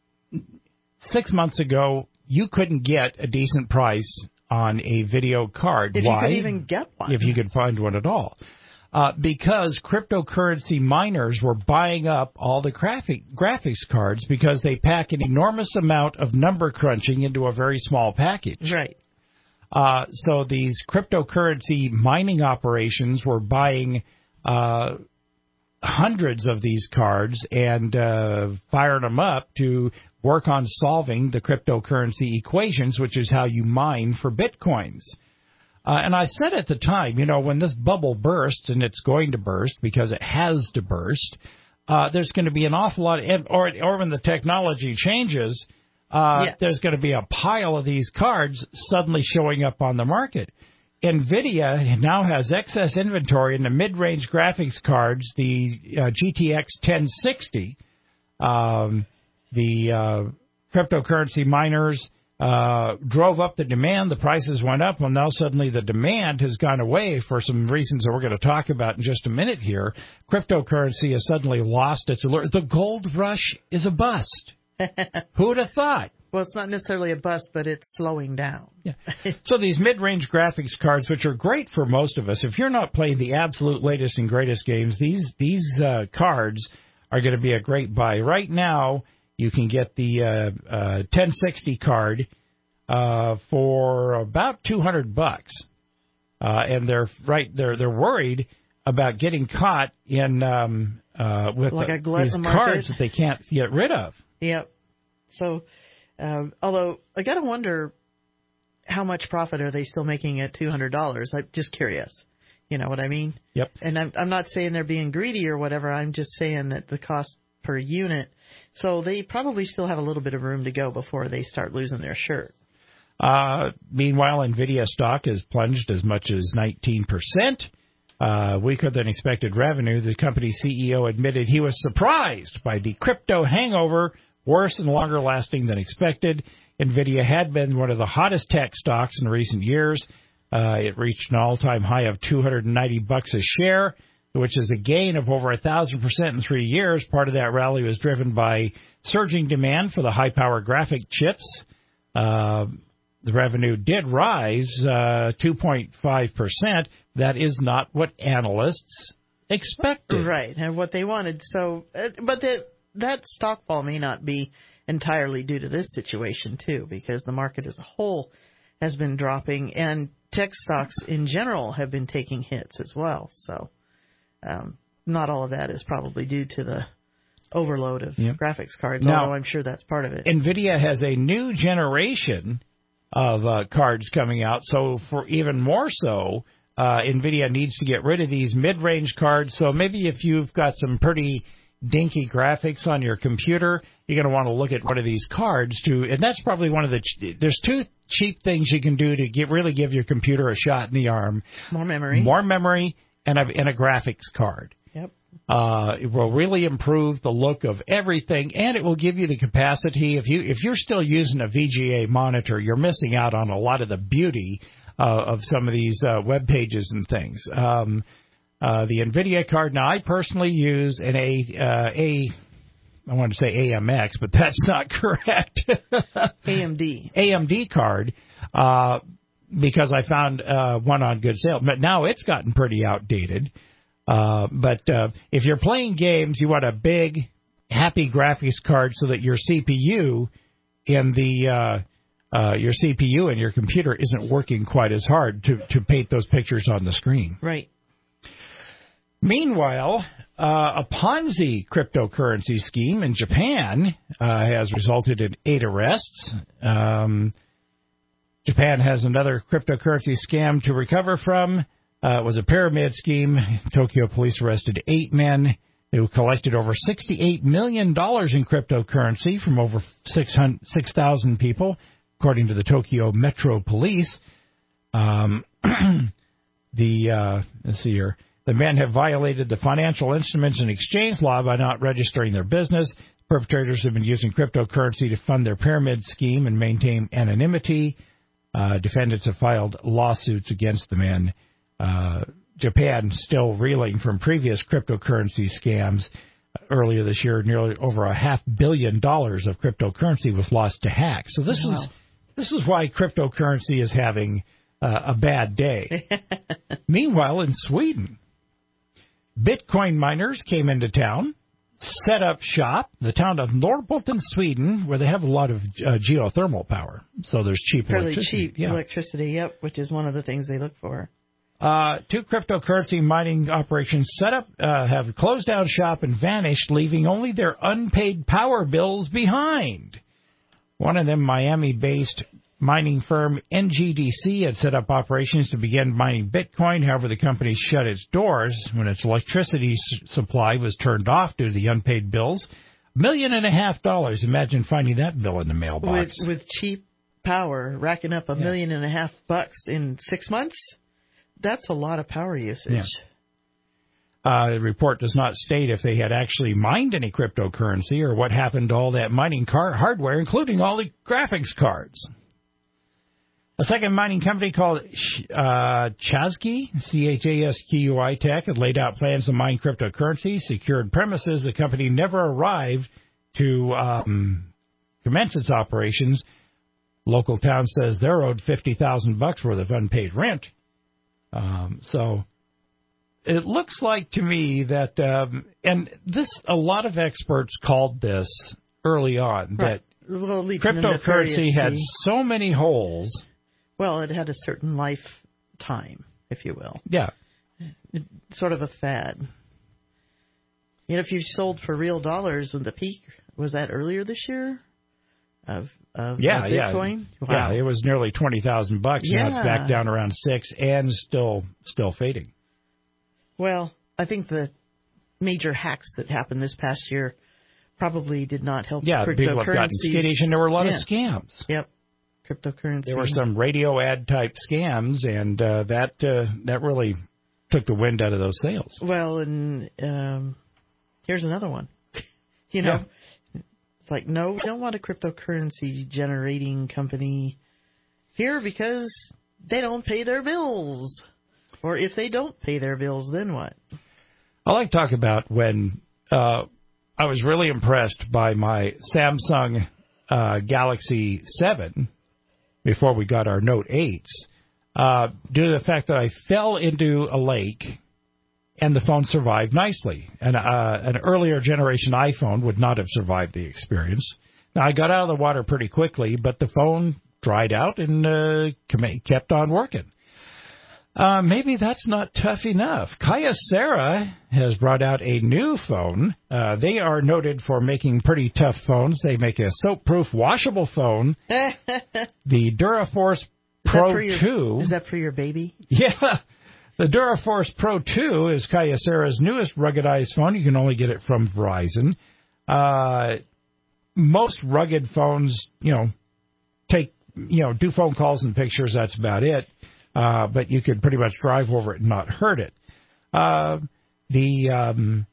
six months ago, you couldn't get a decent price on a video card. If Why? you could even get one. If you could find one at all. Uh, because cryptocurrency miners were buying up all the graphic, graphics cards because they pack an enormous amount of number crunching into a very small package. Right. Uh, so these cryptocurrency mining operations were buying... Uh, hundreds of these cards and uh, fired them up to work on solving the cryptocurrency equations, which is how you mine for bitcoins. Uh, and I said at the time, you know, when this bubble bursts, and it's going to burst because it has to burst, uh, there's going to be an awful lot, of, or, or when the technology changes, uh, yeah. there's going to be a pile of these cards suddenly showing up on the market. NVIDIA now has excess inventory in the mid-range graphics cards, the uh, G T X ten sixty. Um, the uh, cryptocurrency miners uh, drove up the demand. The prices went up. Well, now suddenly the demand has gone away for some reasons that we're going to talk about in just a minute here. Cryptocurrency has suddenly lost its allure. The gold rush is a bust. Who would have thought? Well, it's not necessarily a bust, but it's slowing down. Yeah. So these mid-range graphics cards, which are great for most of us, if you're not playing the absolute latest and greatest games, these these uh, cards are going to be a great buy. Right now, you can get the uh, uh, ten sixty card uh, for about two hundred bucks, uh, and they're right they're they're worried about getting caught in um, uh, with like uh, a glut these in the market. cards that they can't get rid of. Yep. So. Um, although I gotta wonder how much profit are they still making at two hundred dollars? I'm just curious. You know what I mean? Yep. And I'm, I'm not saying they're being greedy or whatever. I'm just saying that the cost per unit. So they probably still have a little bit of room to go before they start losing their shirt. Uh, meanwhile, NVIDIA stock has plunged as much as nineteen percent. Uh, weaker than expected revenue. The company's C E O admitted he was surprised by the crypto hangover. Worse and longer lasting than expected. NVIDIA had been one of the hottest tech stocks in recent years. Uh, it reached an all-time high of two hundred ninety bucks a share, which is a gain of over one thousand percent in three years. Part of that rally was driven by surging demand for the high-power graphic chips. Uh, the revenue did rise uh, two point five percent. That is not what analysts expected. Right, and what they wanted. So, uh, but the that stock fall may not be entirely due to this situation, too, because the market as a whole has been dropping, and tech stocks in general have been taking hits as well. So um, not all of that is probably due to the overload of yep. graphics cards, now, although I'm sure that's part of it. NVIDIA has a new generation of uh, cards coming out, so for even more so, uh, NVIDIA needs to get rid of these mid-range cards. So maybe if you've got some pretty dinky graphics on your computer, you're going to want to look at one of these cards to, and that's probably one of the, there's two cheap things you can do to get, really give your computer a shot in the arm. More memory. More memory and a, and a graphics card. Yep. Uh, it will really improve the look of everything, and it will give you the capacity. If you, if you're still using a V G A monitor, you're missing out on a lot of the beauty uh, of some of these uh, web pages and things. Um, Uh, the NVIDIA card. Now, I personally use an A, uh, A I want to say A M X, but that's not correct. A M D. A M D card, uh, because I found uh, one on good sale. But now it's gotten pretty outdated. Uh, but uh, if you're playing games, you want a big, happy graphics card so that your C P U in the uh, uh, your C P U in your computer isn't working quite as hard to, to paint those pictures on the screen. Right. Meanwhile, uh, a Ponzi cryptocurrency scheme in Japan uh, has resulted in eight arrests. Um, Japan has another cryptocurrency scam to recover from. Uh, it was a pyramid scheme. Tokyo police arrested eight men who collected over sixty-eight million dollars in cryptocurrency from over six thousand people, according to the Tokyo Metro Police. Um, the uh, let's see here. The men have violated the Financial Instruments and Exchange Law by not registering their business. Perpetrators have been using cryptocurrency to fund their pyramid scheme and maintain anonymity. Uh, defendants have filed lawsuits against the men. Uh, Japan still reeling from previous cryptocurrency scams. Earlier this year, nearly over a half billion dollars of cryptocurrency was lost to hacks. So this wow. is this is why cryptocurrency is having uh, a bad day. Meanwhile, in Sweden, Bitcoin miners came into town, set up shop, the town of Norrbotten, Sweden, where they have a lot of uh, geothermal power. So there's cheap Fairly electricity. cheap yeah. electricity, yep, which is one of the things they look for. Uh, two cryptocurrency mining operations set up, uh, have closed down shop and vanished, leaving only their unpaid power bills behind. One of them, Miami-based mining firm N G D C, had set up operations to begin mining Bitcoin. However, the company shut its doors when its electricity s- supply was turned off due to the unpaid bills. A million and a half dollars. Imagine finding that bill in the mailbox. With, with cheap power, racking up a yeah. million and a half bucks in six months, that's a lot of power usage. Yeah. Uh, the report does not state if they had actually mined any cryptocurrency or what happened to all that mining car hardware, including all the graphics cards. A second mining company called uh, Chazki, C H A S Q U I Tech, had laid out plans to mine cryptocurrency, secured premises. The company never arrived to um, commence its operations. Local town says they're owed fifty thousand bucks worth of unpaid rent. Um, so it looks like to me that, um, and this, a lot of experts called this early on, right. that well, cryptocurrency had so many holes. Well, it had a certain lifetime, if you will. Yeah. It, sort of a fad. You know, if you sold for real dollars with the peak, was that earlier this year? Of, of, yeah, of Bitcoin? Yeah. Wow. Yeah, it was nearly twenty thousand bucks. Yeah. Now it's back down around six and still still fading. Well, I think the major hacks that happened this past year probably did not help yeah, cryptocurrency. People have gotten skittish, and there were a lot yeah. of scams. Yep. Cryptocurrency. There were some radio ad type scams, and uh, that uh, that really took the wind out of those sales. Well, and um, here's another one. You know, yeah. It's like, no, we don't want a cryptocurrency generating company here because they don't pay their bills. Or if they don't pay their bills, then what? I like to talk about when uh, I was really impressed by my Samsung uh, Galaxy seven. Before we got our Note eights, uh, due to the fact that I fell into a lake and the phone survived nicely. And uh, an earlier generation iPhone would not have survived the experience. Now, I got out of the water pretty quickly, but the phone dried out and uh, kept on working. Uh, maybe that's not tough enough. Kyocera has brought out a new phone. Uh, they are noted for making pretty tough phones. They make a soap-proof, washable phone. The DuraForce Pro your, two. Is that for your baby? Yeah. The DuraForce Pro two is Kyocera's newest ruggedized phone. You can only get it from Verizon. Uh, most rugged phones, you know, take, you know, do phone calls and pictures. That's about it. Uh, but you could pretty much drive over it and not hurt it. Uh, the um,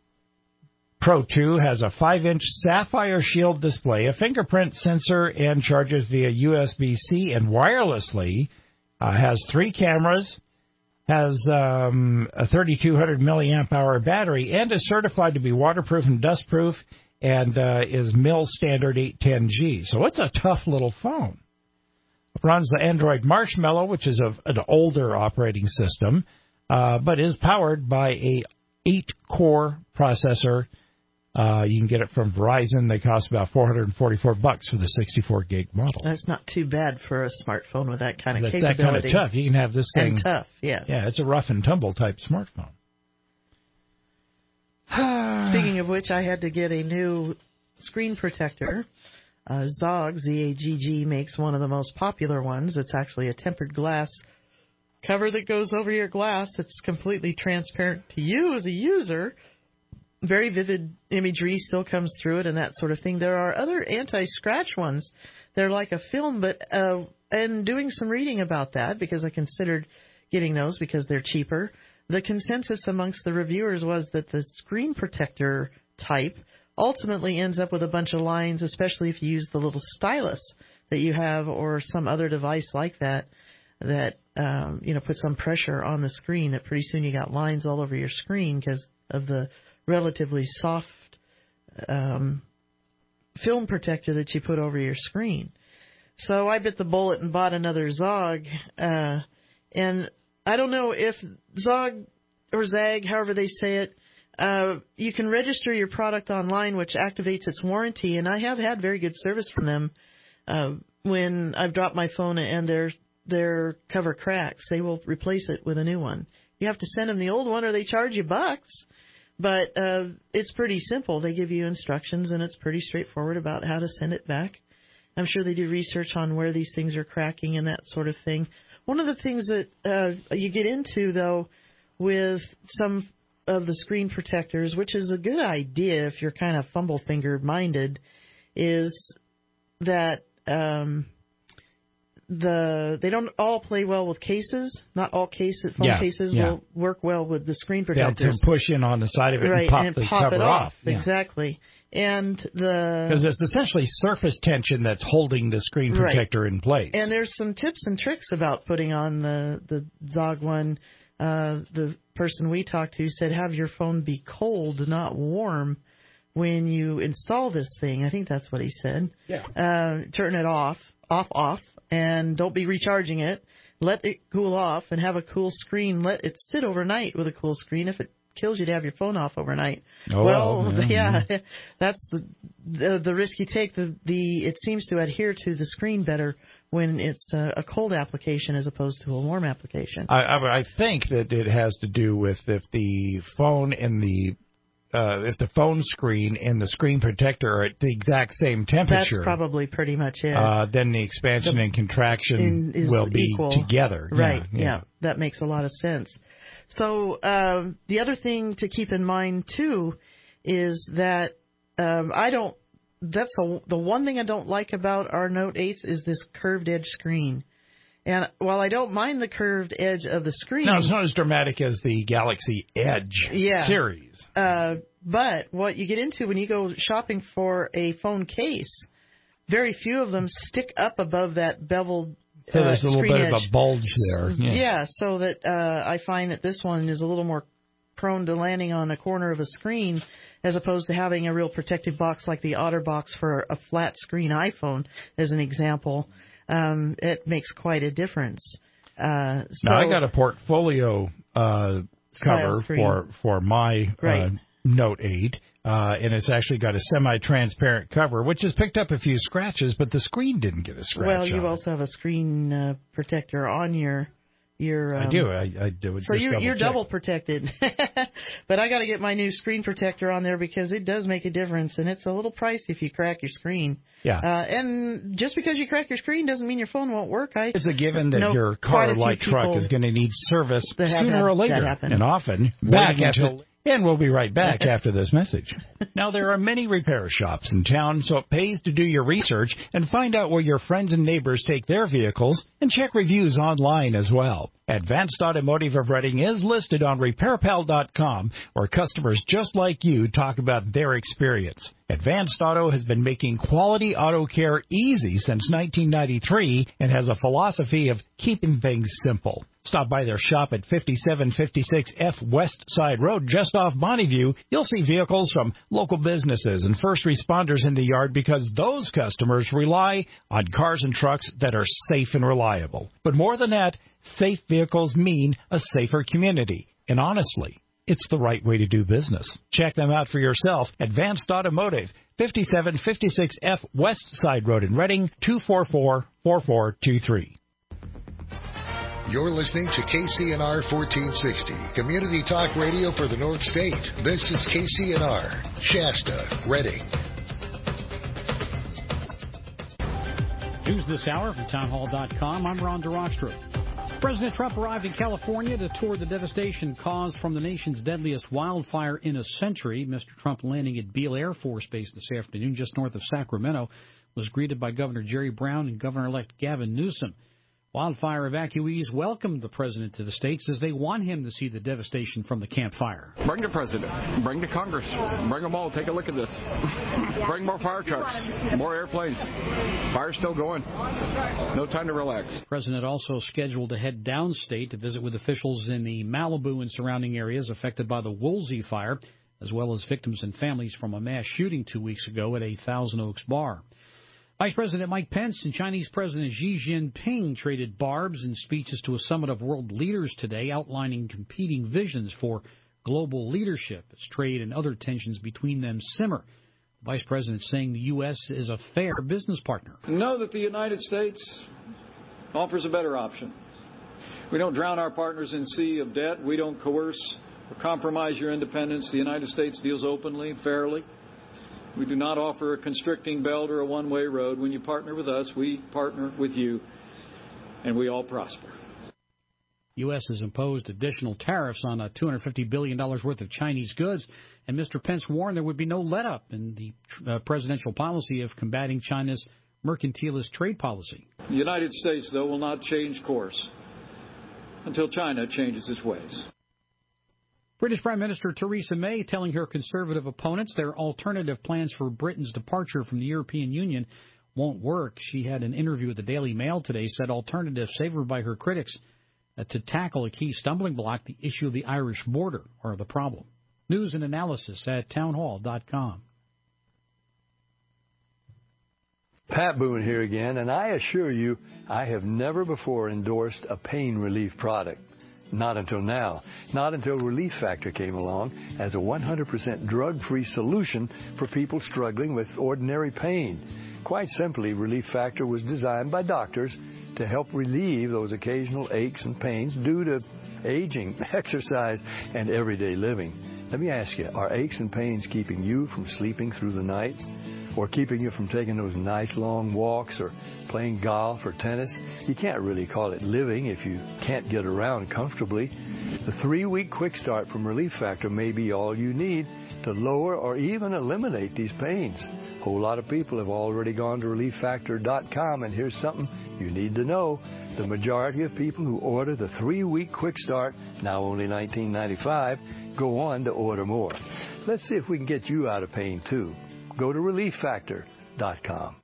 Pro two has a five inch Sapphire Shield display, a fingerprint sensor, and charges via U S B C and wirelessly. Uh, has three cameras, has um, a thirty-two hundred milliamp hour battery, and is certified to be waterproof and dustproof. and uh, is mil standard eight ten G. So it's a tough little phone. It runs the Android Marshmallow, which is a, an older operating system, uh, but is powered by a eight-core processor. Uh, you can get it from Verizon. They cost about four hundred forty-four bucks for the sixty-four gig model. That's not too bad for a smartphone with that kind of That's capability. that kind of tough. You can have this thing. And tough, yeah. Yeah, it's a rough and tumble type smartphone. Speaking of which, I had to get a new screen protector. Uh, Zogg, Z A G G, makes one of the most popular ones. It's actually a tempered glass cover that goes over your glass. It's completely transparent to you as a user. Very vivid imagery still comes through it and that sort of thing. There are other anti-scratch ones. They're like a film, but uh, and doing some reading about that because I considered getting those because they're cheaper. The consensus amongst the reviewers was that the screen protector type ultimately ends up with a bunch of lines, especially if you use the little stylus that you have or some other device like that, that um, you know puts some pressure on the screen. That pretty soon you got lines all over your screen because of the relatively soft um, film protector that you put over your screen. So I bit the bullet and bought another Zogg. Uh, and I don't know if Zogg or Zag, however they say it, uh, you can register your product online, which activates its warranty. And I have had very good service from them uh, when I've dropped my phone and their their cover cracks. They will replace it with a new one. You have to send them the old one or they charge you bucks. But uh, it's pretty simple. They give you instructions, and it's pretty straightforward about how to send it back. I'm sure they do research on where these things are cracking and that sort of thing. One of the things that uh, you get into, though, with some of the screen protectors, which is a good idea if you're kind of fumble-fingered-minded, is that um, the they don't all play well with cases. Not all cases, phone yeah, cases yeah. will work well with the screen They'll protectors. to push in on the side of it right, and pop and the pop cover it off. off. Yeah. Exactly. And the because it's essentially surface tension that's holding the screen protector right. in place. And there's some tips and tricks about putting on the the Zogg one. Uh, the person we talked to said have your phone be cold, not warm, when you install this thing. I think that's what he said. Yeah. Uh, turn it off, off, off, and don't be recharging it. Let it cool off and have a cool screen. Let it sit overnight with a cool screen. If it kills you to have your phone off overnight, oh, well, well yeah, yeah, that's the, the the risk you take. The the it seems to adhere to the screen better when it's a, a cold application as opposed to a warm application. I, I, I think that it has to do with if the phone and the uh, if the phone screen and the screen protector are at the exact same temperature. That's probably pretty much it. Uh, then the expansion the, and contraction in, will be equal. together. Right. Yeah, yeah. yeah, that makes a lot of sense. So um, the other thing to keep in mind too is that um, I don't. That's a, the one thing I don't like about our Note eights is this curved edge screen. And while I don't mind the curved edge of the screen, no, it's not as dramatic as the Galaxy Edge yeah, series. Uh, but what you get into when you go shopping for a phone case, very few of them stick up above that beveled. So there's uh, a little bit edge. of a bulge there. Yeah, yeah so that uh, I find that this one is a little more prone to landing on a corner of a screen as opposed to having a real protective box like the OtterBox for a flat screen iPhone, as an example. Um, it makes quite a difference. Uh, so now, I got a portfolio uh, cover for, for my right. uh, Note eight, uh, and it's actually got a semi-transparent cover, which has picked up a few scratches, but the screen didn't get a scratch. Well, you on also it. have a screen uh, protector on your your. Um, I do. I, I do. So you're you're double protected. But I got to get my new screen protector on there because it does make a difference, and it's a little pricey if you crack your screen. Yeah. Uh, and just because you crack your screen doesn't mean your phone won't work. I it's a given that know your car or light truck is going to need service sooner or later, and often back until. And we'll be right back after this message. Now, there are many repair shops in town, so it pays to do your research and find out where your friends and neighbors take their vehicles And check reviews online as well. Advanced Automotive of Reading is listed on repair pal dot com, where customers just like you talk about their experience. Advanced Auto has been making quality auto care easy since nineteen ninety-three and has a philosophy of keeping things simple. Stop by their shop at fifty-seven fifty-six F West Side Road, just off Bonneview. You'll see vehicles from local businesses and first responders in the yard because those customers rely on cars and trucks that are safe and reliable. But more than that, safe vehicles mean a safer community. And honestly, it's the right way to do business. Check them out for yourself. Advanced Automotive, fifty-seven fifty-six F West Side Road in Reading, two four four, four four two three. You're listening to K C N R fourteen sixty, Community Talk Radio for the North State. This is K C N R, Shasta, Reading. News this hour from town hall dot com. I'm Ron DeRockstra. President Trump arrived in California to tour the devastation caused from the nation's deadliest wildfire in a century. Mister Trump, landing at Beale Air Force Base this afternoon, just north of Sacramento, was greeted by Governor Jerry Brown and Governor-elect Gavin Newsom. Wildfire evacuees welcomed the president to the states as they want him to see the devastation from the Camp Fire. Bring the president. Bring the Congress. Bring them all. Take a look at this. Bring more fire trucks. More airplanes. Fire's still going. No time to relax. The president also scheduled to head downstate to visit with officials in the Malibu and surrounding areas affected by the Woolsey fire, as well as victims and families from a mass shooting two weeks ago at a Thousand Oaks bar. Vice President Mike Pence and Chinese President Xi Jinping traded barbs and speeches to a summit of world leaders today, outlining competing visions for global leadership as trade and other tensions between them simmer. The Vice President saying the U S is a fair business partner. Know that the United States offers a better option. We don't drown our partners in sea of debt. We don't coerce or compromise your independence. The United States deals openly, fairly. We do not offer a constricting belt or a one-way road. When you partner with us, we partner with you, and we all prosper. U S has imposed additional tariffs on uh, two hundred fifty billion dollars worth of Chinese goods, and Mister Pence warned there would be no let-up in the uh, presidential policy of combating China's mercantilist trade policy. The United States, though, will not change course until China changes its ways. British Prime Minister Theresa May telling her Conservative opponents their alternative plans for Britain's departure from the European Union won't work. She had an interview with the Daily Mail today, said alternatives favored by her critics uh, to tackle a key stumbling block, the issue of the Irish border, are the problem. News and analysis at town hall dot com. Pat Boone here again, and I assure you, I have never before endorsed a pain relief product. Not until now. Not until Relief Factor came along as a one hundred percent drug-free solution for people struggling with ordinary pain. Quite simply, Relief Factor was designed by doctors to help relieve those occasional aches and pains due to aging, exercise, and everyday living. Let me ask you, are aches and pains keeping you from sleeping through the night? Or keeping you from taking those nice long walks or playing golf or tennis? You can't really call it living if you can't get around comfortably. The three-week quick start from Relief Factor may be all you need to lower or even eliminate these pains. A whole lot of people have already gone to relief factor dot com, and here's something you need to know. The majority of people who order the three-week quick start, now only nineteen ninety-five dollars, go on to order more. Let's see if we can get you out of pain, too. Go to relief factor dot com.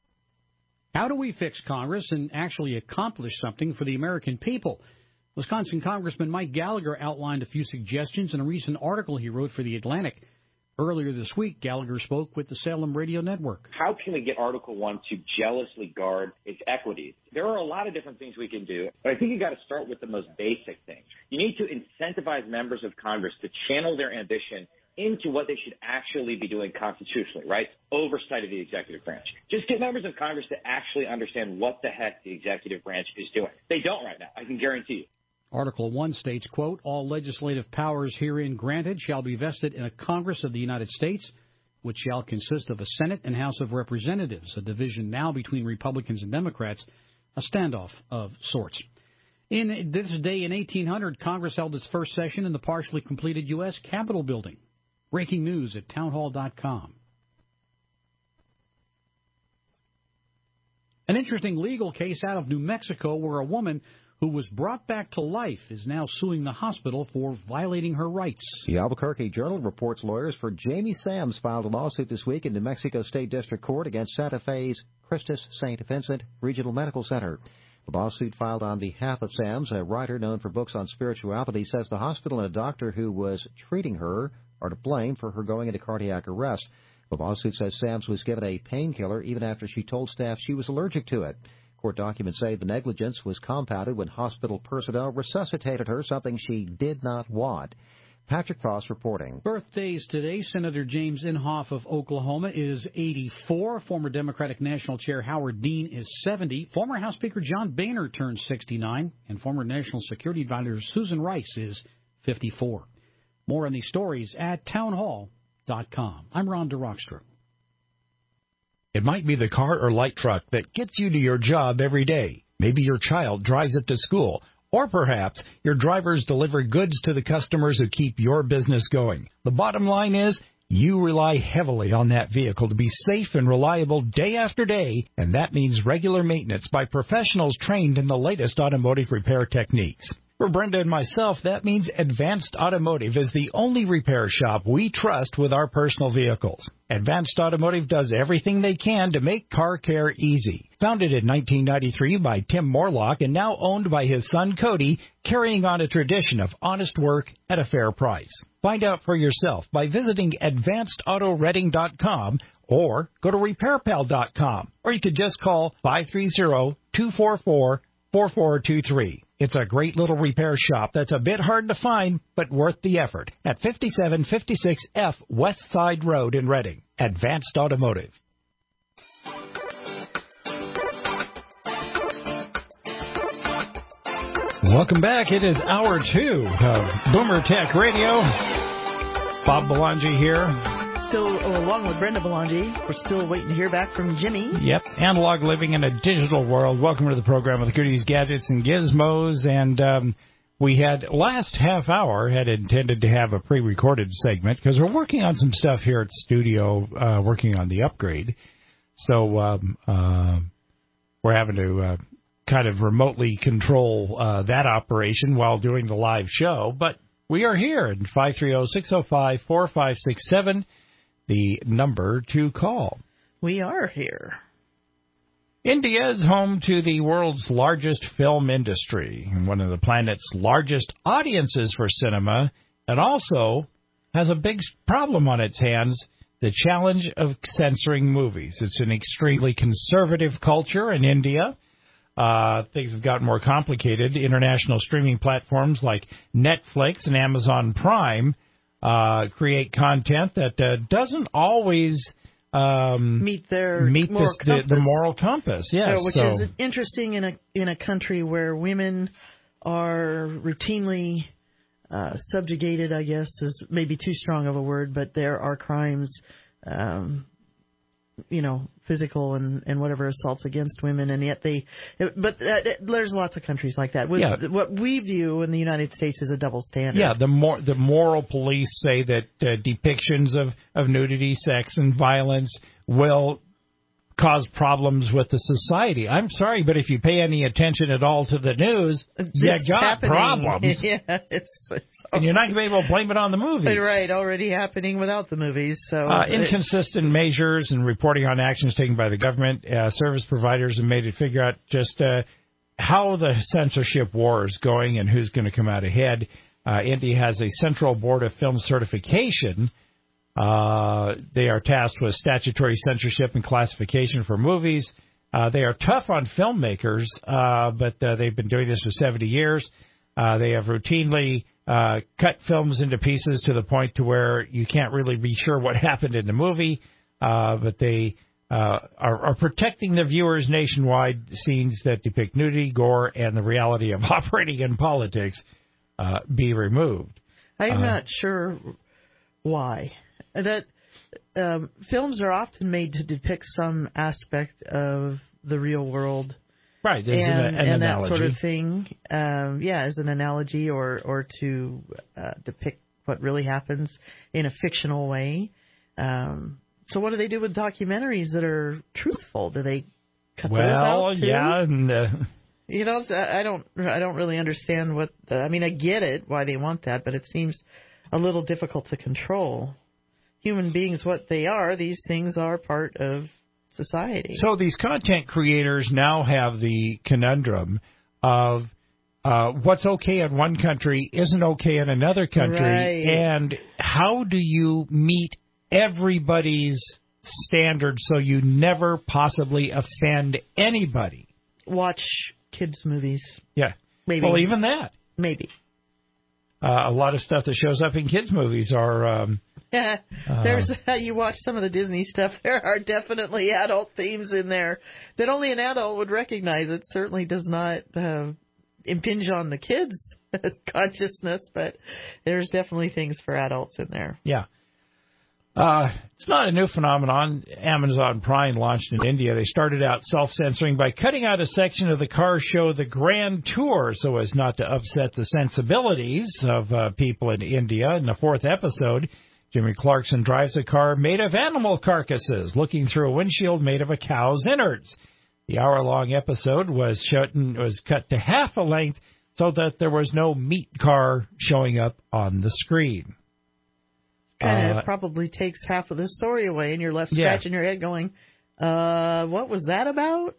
How do we fix Congress and actually accomplish something for the American people? Wisconsin Congressman Mike Gallagher outlined a few suggestions in a recent article he wrote for The Atlantic. Earlier this week, Gallagher spoke with the Salem Radio Network. How can we get Article one to jealously guard its equities? There are a lot of different things we can do, but I think you've got to start with the most basic thing. You need to incentivize members of Congress to channel their ambition into what they should actually be doing constitutionally, right? Oversight of the executive branch. Just get members of Congress to actually understand what the heck the executive branch is doing. They don't right now, I can guarantee you. Article one states, quote, all legislative powers herein granted shall be vested in a Congress of the United States, which shall consist of a Senate and House of Representatives, a division now between Republicans and Democrats, a standoff of sorts. In this day in eighteen hundred, Congress held its first session in the partially completed U S Capitol building. Breaking news at town hall dot com. An interesting legal case out of New Mexico where a woman who was brought back to life is now suing the hospital for violating her rights. The Albuquerque Journal reports lawyers for Jamie Sams filed a lawsuit this week in New Mexico State District Court against Santa Fe's Christus Saint Vincent Regional Medical Center. The lawsuit filed on behalf of Sams, a writer known for books on spirituality, says the hospital and a doctor who was treating her are to blame for her going into cardiac arrest. The lawsuit says Sams was given a painkiller even after she told staff she was allergic to it. Court documents say the negligence was compounded when hospital personnel resuscitated her, something she did not want. Patrick Frost reporting. Birthdays today. Senator James Inhofe of Oklahoma is eighty-four. Former Democratic National Chair Howard Dean is seventy. Former House Speaker John Boehner turns sixty-nine. And former National Security Advisor Susan Rice is fifty-four. More on these stories at townhall dot com. I'm Ron DeRockstra. It might be the car or light truck that gets you to your job every day. Maybe your child drives it to school. Or perhaps your drivers deliver goods to the customers who keep your business going. The bottom line is you rely heavily on that vehicle to be safe and reliable day after day, and that means regular maintenance by professionals trained in the latest automotive repair techniques. For Brenda and myself, that means Advanced Automotive is the only repair shop we trust with our personal vehicles. Advanced Automotive does everything they can to make car care easy. Founded in nineteen ninety-three by Tim Morlock and now owned by his son Cody, carrying on a tradition of honest work at a fair price. Find out for yourself by visiting advanced auto reading dot com or go to repair pal dot com, or you could just call five three zero, two four four, four four two three. It's a great little repair shop that's a bit hard to find, but worth the effort at fifty-seven fifty-six F West Side Road in Reading. Advanced Automotive. Welcome back. It is hour two of Boomer Tech Radio. Bob Belangi here. Still, along with Brenda Belangi, we're still waiting to hear back from Jimmy. Yep, analog living in a digital world. Welcome to the program with goodies, gadgets, and gizmos. And um, we had last half hour had intended to have a pre-recorded segment because we're working on some stuff here at the studio, uh, working on the upgrade. So um, uh, we're having to uh, kind of remotely control uh, that operation while doing the live show. But we are here at five three zero, six zero five, four five six seven. The number to call. We are here. India is home to the world's largest film industry and one of the planet's largest audiences for cinema, and also has a big problem on its hands, the challenge of censoring movies. It's an extremely conservative culture in India. Uh, things have gotten more complicated. International streaming platforms like Netflix and Amazon Prime Uh, create content that uh, doesn't always um, meet their meet moral this, the, the moral compass. Yes, uh, which so. is interesting in a in a country where women are routinely uh, subjugated. I guess is maybe too strong of a word, but there are crimes, um, you know, physical and, and whatever assaults against women, and yet they. But uh, there's lots of countries like that. With, yeah. What we view in the United States is a double standard. Yeah, the more the moral police say that uh, depictions of, of nudity, sex, and violence will cause problems with the society. I'm sorry, but if you pay any attention at all to the news, it's you got happening. problems. Yeah, it's, it's and you're not going to be able to blame it on the movies. Right, already happening without the movies. So uh, inconsistent measures and reporting on actions taken by the government, uh, service providers have made it figure out just uh, how the censorship war is going and who's going to come out ahead. Uh, India has a Central Board of Film Certification. Uh, they are tasked with statutory censorship and classification for movies. Uh, they are tough on filmmakers, uh, but uh, they've been doing this for seventy years. Uh, they have routinely uh, cut films into pieces to the point to where you can't really be sure what happened in the movie, uh, but they uh, are, are protecting the viewers nationwide. Scenes that depict nudity, gore, and the reality of operating in politics uh, be removed. I'm uh, not sure why. That um, films are often made to depict some aspect of the real world, right? There's and, an, an and that analogy. sort of thing. Um, yeah, as an analogy, or or to uh, depict what really happens in a fictional way. Um, so, what do they do with documentaries that are truthful? Do they cut well, those out too? yeah, and uh, you know, I don't, I don't really understand what. The, I mean, I get it why they want that, but it seems a little difficult to control. Human beings, what they are, these things are part of society. So these content creators now have the conundrum of uh, what's okay in one country isn't okay in another country, right. and how do you meet everybody's standards so you never possibly offend anybody? Watch kids' movies. Yeah. Maybe. Well, even that. Maybe. Uh, a lot of stuff that shows up in kids' movies are... Um, There's uh, you watch some of the Disney stuff. There are definitely adult themes in there that only an adult would recognize. It certainly does not uh, impinge on the kids' consciousness, but there's definitely things for adults in there. Yeah. Uh, it's not a new phenomenon. Amazon Prime launched in India. They started out self-censoring by cutting out a section of the car show The Grand Tour so as not to upset the sensibilities of uh, people in India. In the fourth episode, Jimmy Clarkson drives a car made of animal carcasses, looking through a windshield made of a cow's innards. The hour-long episode was, shut and was cut to half a length so that there was no meat car showing up on the screen. Kind of Uh, probably takes half of the story away, and you're left Yeah. scratching your head going, uh, what was that about?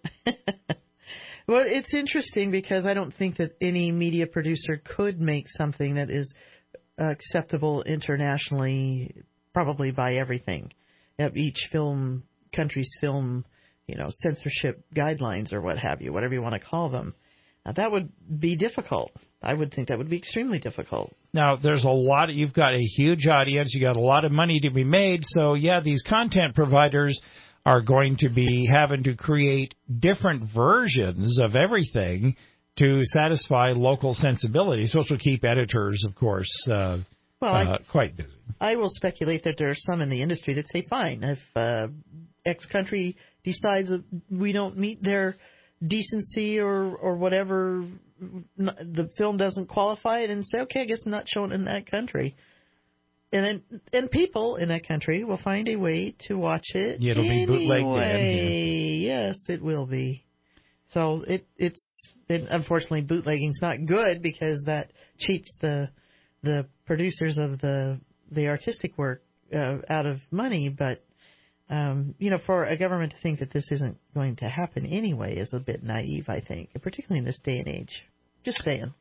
Well, it's interesting because I don't think that any media producer could make something that is acceptable internationally, probably by everything. Each film, country's film, you know, censorship guidelines or what have you, whatever you want to call them. Uh, that would be difficult. I would think that would be extremely difficult. Now, there's a lot. Of, you've got a huge audience. You got a lot of money to be made. So, yeah, these content providers are going to be having to create different versions of everything to satisfy local sensibilities, which will keep editors, of course, uh, well, uh, I, quite busy. I will speculate that there are some in the industry that say, fine, if uh, X country decides that we don't meet their decency or, or whatever, the film doesn't qualify it, and say, okay, I guess I'm not showing it in that country. And then, and people in that country will find a way to watch it. Yeah, it'll anyway. be bootlegged in. Yes, it will be. So it it's it, unfortunately bootlegging's not good because that cheats the the producers of the the artistic work uh, out of money. But um, you know, for a government to think that this isn't going to happen anyway is a bit naive, I think, particularly in this day and age. Just saying.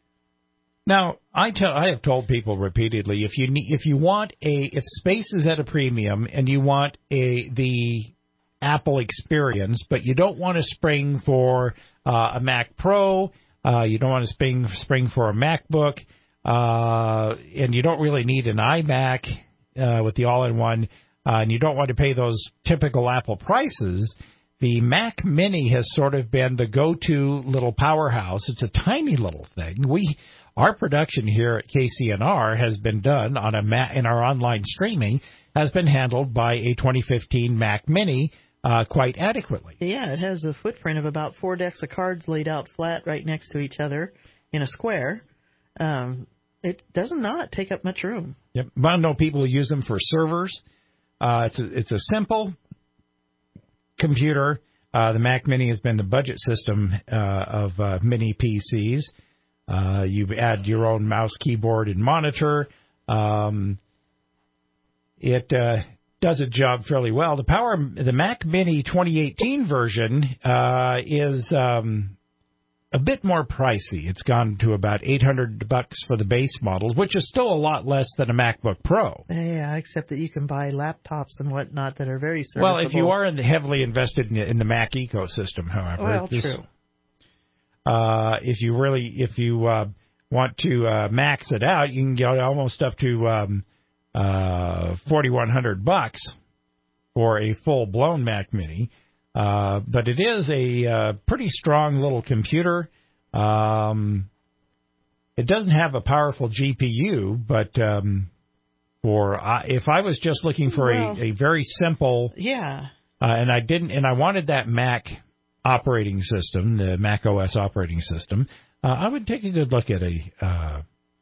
Now, I tell I have told people repeatedly, if you need, if you want a if space is at a premium and you want a the Apple experience, but you don't want to spring for uh, a Mac Pro, uh, you don't want to spring spring for a MacBook, uh, and you don't really need an iMac uh, with the all-in-one, uh, and you don't want to pay those typical Apple prices. The Mac Mini has sort of been the go-to little powerhouse. It's a tiny little thing. We Our production here at K C N R has been done on a Mac, in our online streaming has been handled by a twenty fifteen Mac Mini uh, quite adequately. Yeah, it has a footprint of about four decks of cards laid out flat right next to each other in a square. Um, it does not take up much room. Yep. I know people who use them for servers. Uh, it's a, it's a simple computer. Uh, the Mac Mini has been the budget system uh, of uh, mini P Cs. Uh, you add your own mouse, keyboard, and monitor. Um, it uh, does a job fairly well. The power, the Mac Mini twenty eighteen version uh, is um, a bit more pricey. It's gone to about eight hundred bucks for the base models, which is still a lot less than a MacBook Pro. Yeah, except that you can buy laptops and whatnot that are very serviceable. Well, if you are in the, heavily invested in the, in the Mac ecosystem, however, well, this, true. Uh, if you really, if you uh, want to uh, max it out, you can get almost up to um, uh, forty-one hundred bucks for a full-blown Mac Mini. Uh, but it is a uh, pretty strong little computer. Um, it doesn't have a powerful G P U, but um, for uh, if I was just looking for well, a, a very simple, yeah, uh, and I didn't, and I wanted that Mac operating system, the Mac O S operating system, uh, I would take a good look at a uh,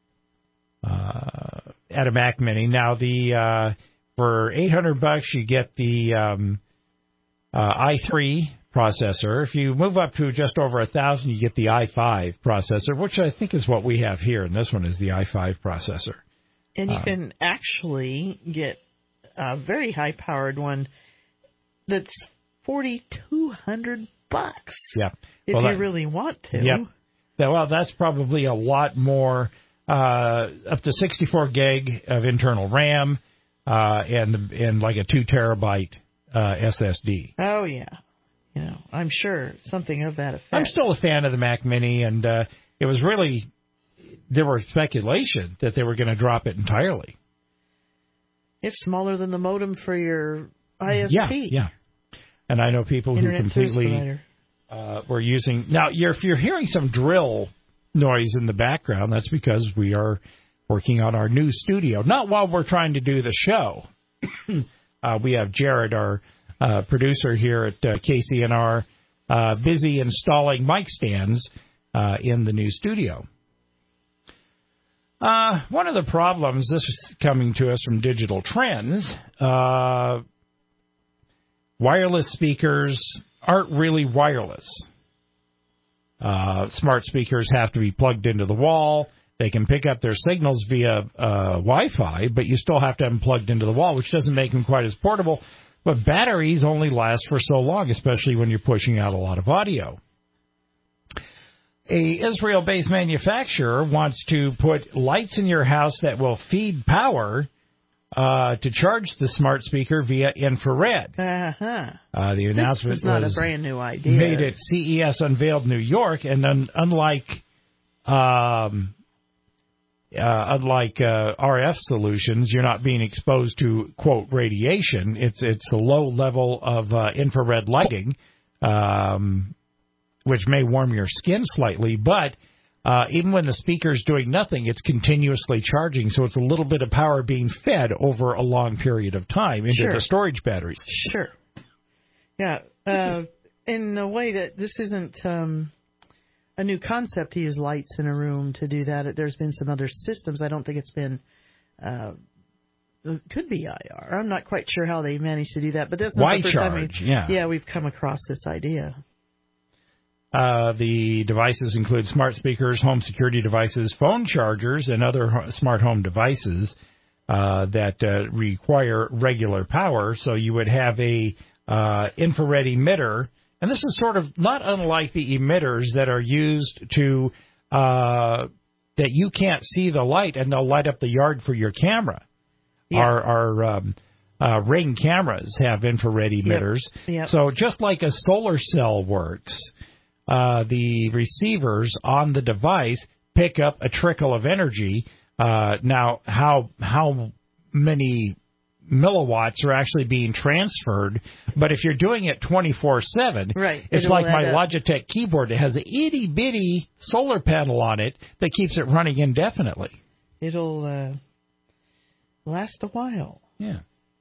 uh, at a Mac Mini. Now, the uh, for eight hundred bucks, you get the um, uh, i three processor. If you move up to just over a thousand, you get the i five processor, which I think is what we have here. And this one is the i five processor. And you um, can actually get a very high-powered one that's forty-two hundred bucks. Yeah, if well, you that, really want to. Yeah. Well, that's probably a lot more. Uh, up to sixty-four gig of internal RAM, uh, and and like a two terabyte uh, S S D. Oh yeah, you know, I'm sure something of that effect. I'm still a fan of the Mac Mini, and uh, it was really there were speculation that they were going to drop it entirely. It's smaller than the modem for your I S P. Yeah, yeah. And I know people Internet who completely uh, were using. Now, you're, if you're hearing some drill noise in the background, that's because we are working on our new studio. Not while we're trying to do the show. uh, we have Jared, our uh, producer here at uh, K C N R, uh, busy installing mic stands uh, in the new studio. Uh, one of the problems, this is coming to us from Digital Trends, uh, wireless speakers aren't really wireless. Uh, smart speakers have to be plugged into the wall. They can pick up their signals via uh, Wi-Fi, but you still have to have them plugged into the wall, which doesn't make them quite as portable. But batteries only last for so long, especially when you're pushing out a lot of audio. A Israel-based manufacturer wants to put lights in your house that will feed power uh, to charge the smart speaker via infrared. Uh-huh. Uh, the announcement this is not was a brand new idea. made at C E S Unveiled New York, and un- unlike um, uh, unlike uh, R F solutions, you're not being exposed to quote radiation. It's it's a low level of uh, infrared lighting, um, which may warm your skin slightly, but uh, even when the speaker's doing nothing, it's continuously charging, so it's a little bit of power being fed over a long period of time into Sure. the storage batteries. Sure. Yeah. Uh, in a way that this isn't um, a new concept to use lights in a room to do that. There's been some other systems. I don't think it's been... Uh, it could be I R. I'm not quite sure how they managed to do that, but that's not Why the first charge? time we, Yeah. yeah, we've come across this idea. Uh, the devices include smart speakers, home security devices, phone chargers, and other ho- smart home devices uh, that uh, require regular power. So you would have a uh, infrared emitter, and this is sort of not unlike the emitters that are used to uh, that you can't see the light, and they'll light up the yard for your camera. Yeah. Our, our um, uh, Ring cameras have infrared emitters. Yep. Yep. So just like a solar cell works, Uh, the receivers on the device pick up a trickle of energy. Uh, now, how how many milliwatts are actually being transferred? But if you're doing it twenty-four seven, right. it's It'll like my add up. Logitech keyboard. It has an itty bitty solar panel on it that keeps it running indefinitely. It'll uh, last a while. Yeah.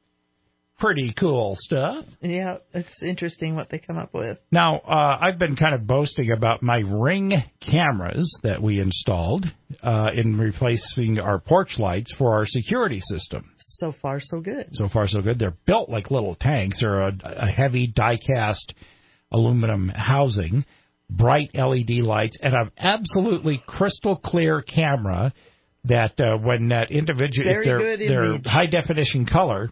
Pretty cool stuff. Yeah, it's interesting what they come up with. Now, uh, I've been kind of boasting about my Ring cameras that we installed uh, in replacing our porch lights for our security system. So far, so good. So far, so good. They're built like little tanks. They're a, a heavy die-cast aluminum housing, bright L E D lights, and an absolutely crystal clear camera that uh, when that individual, Very if they're, good they're image. high-definition color,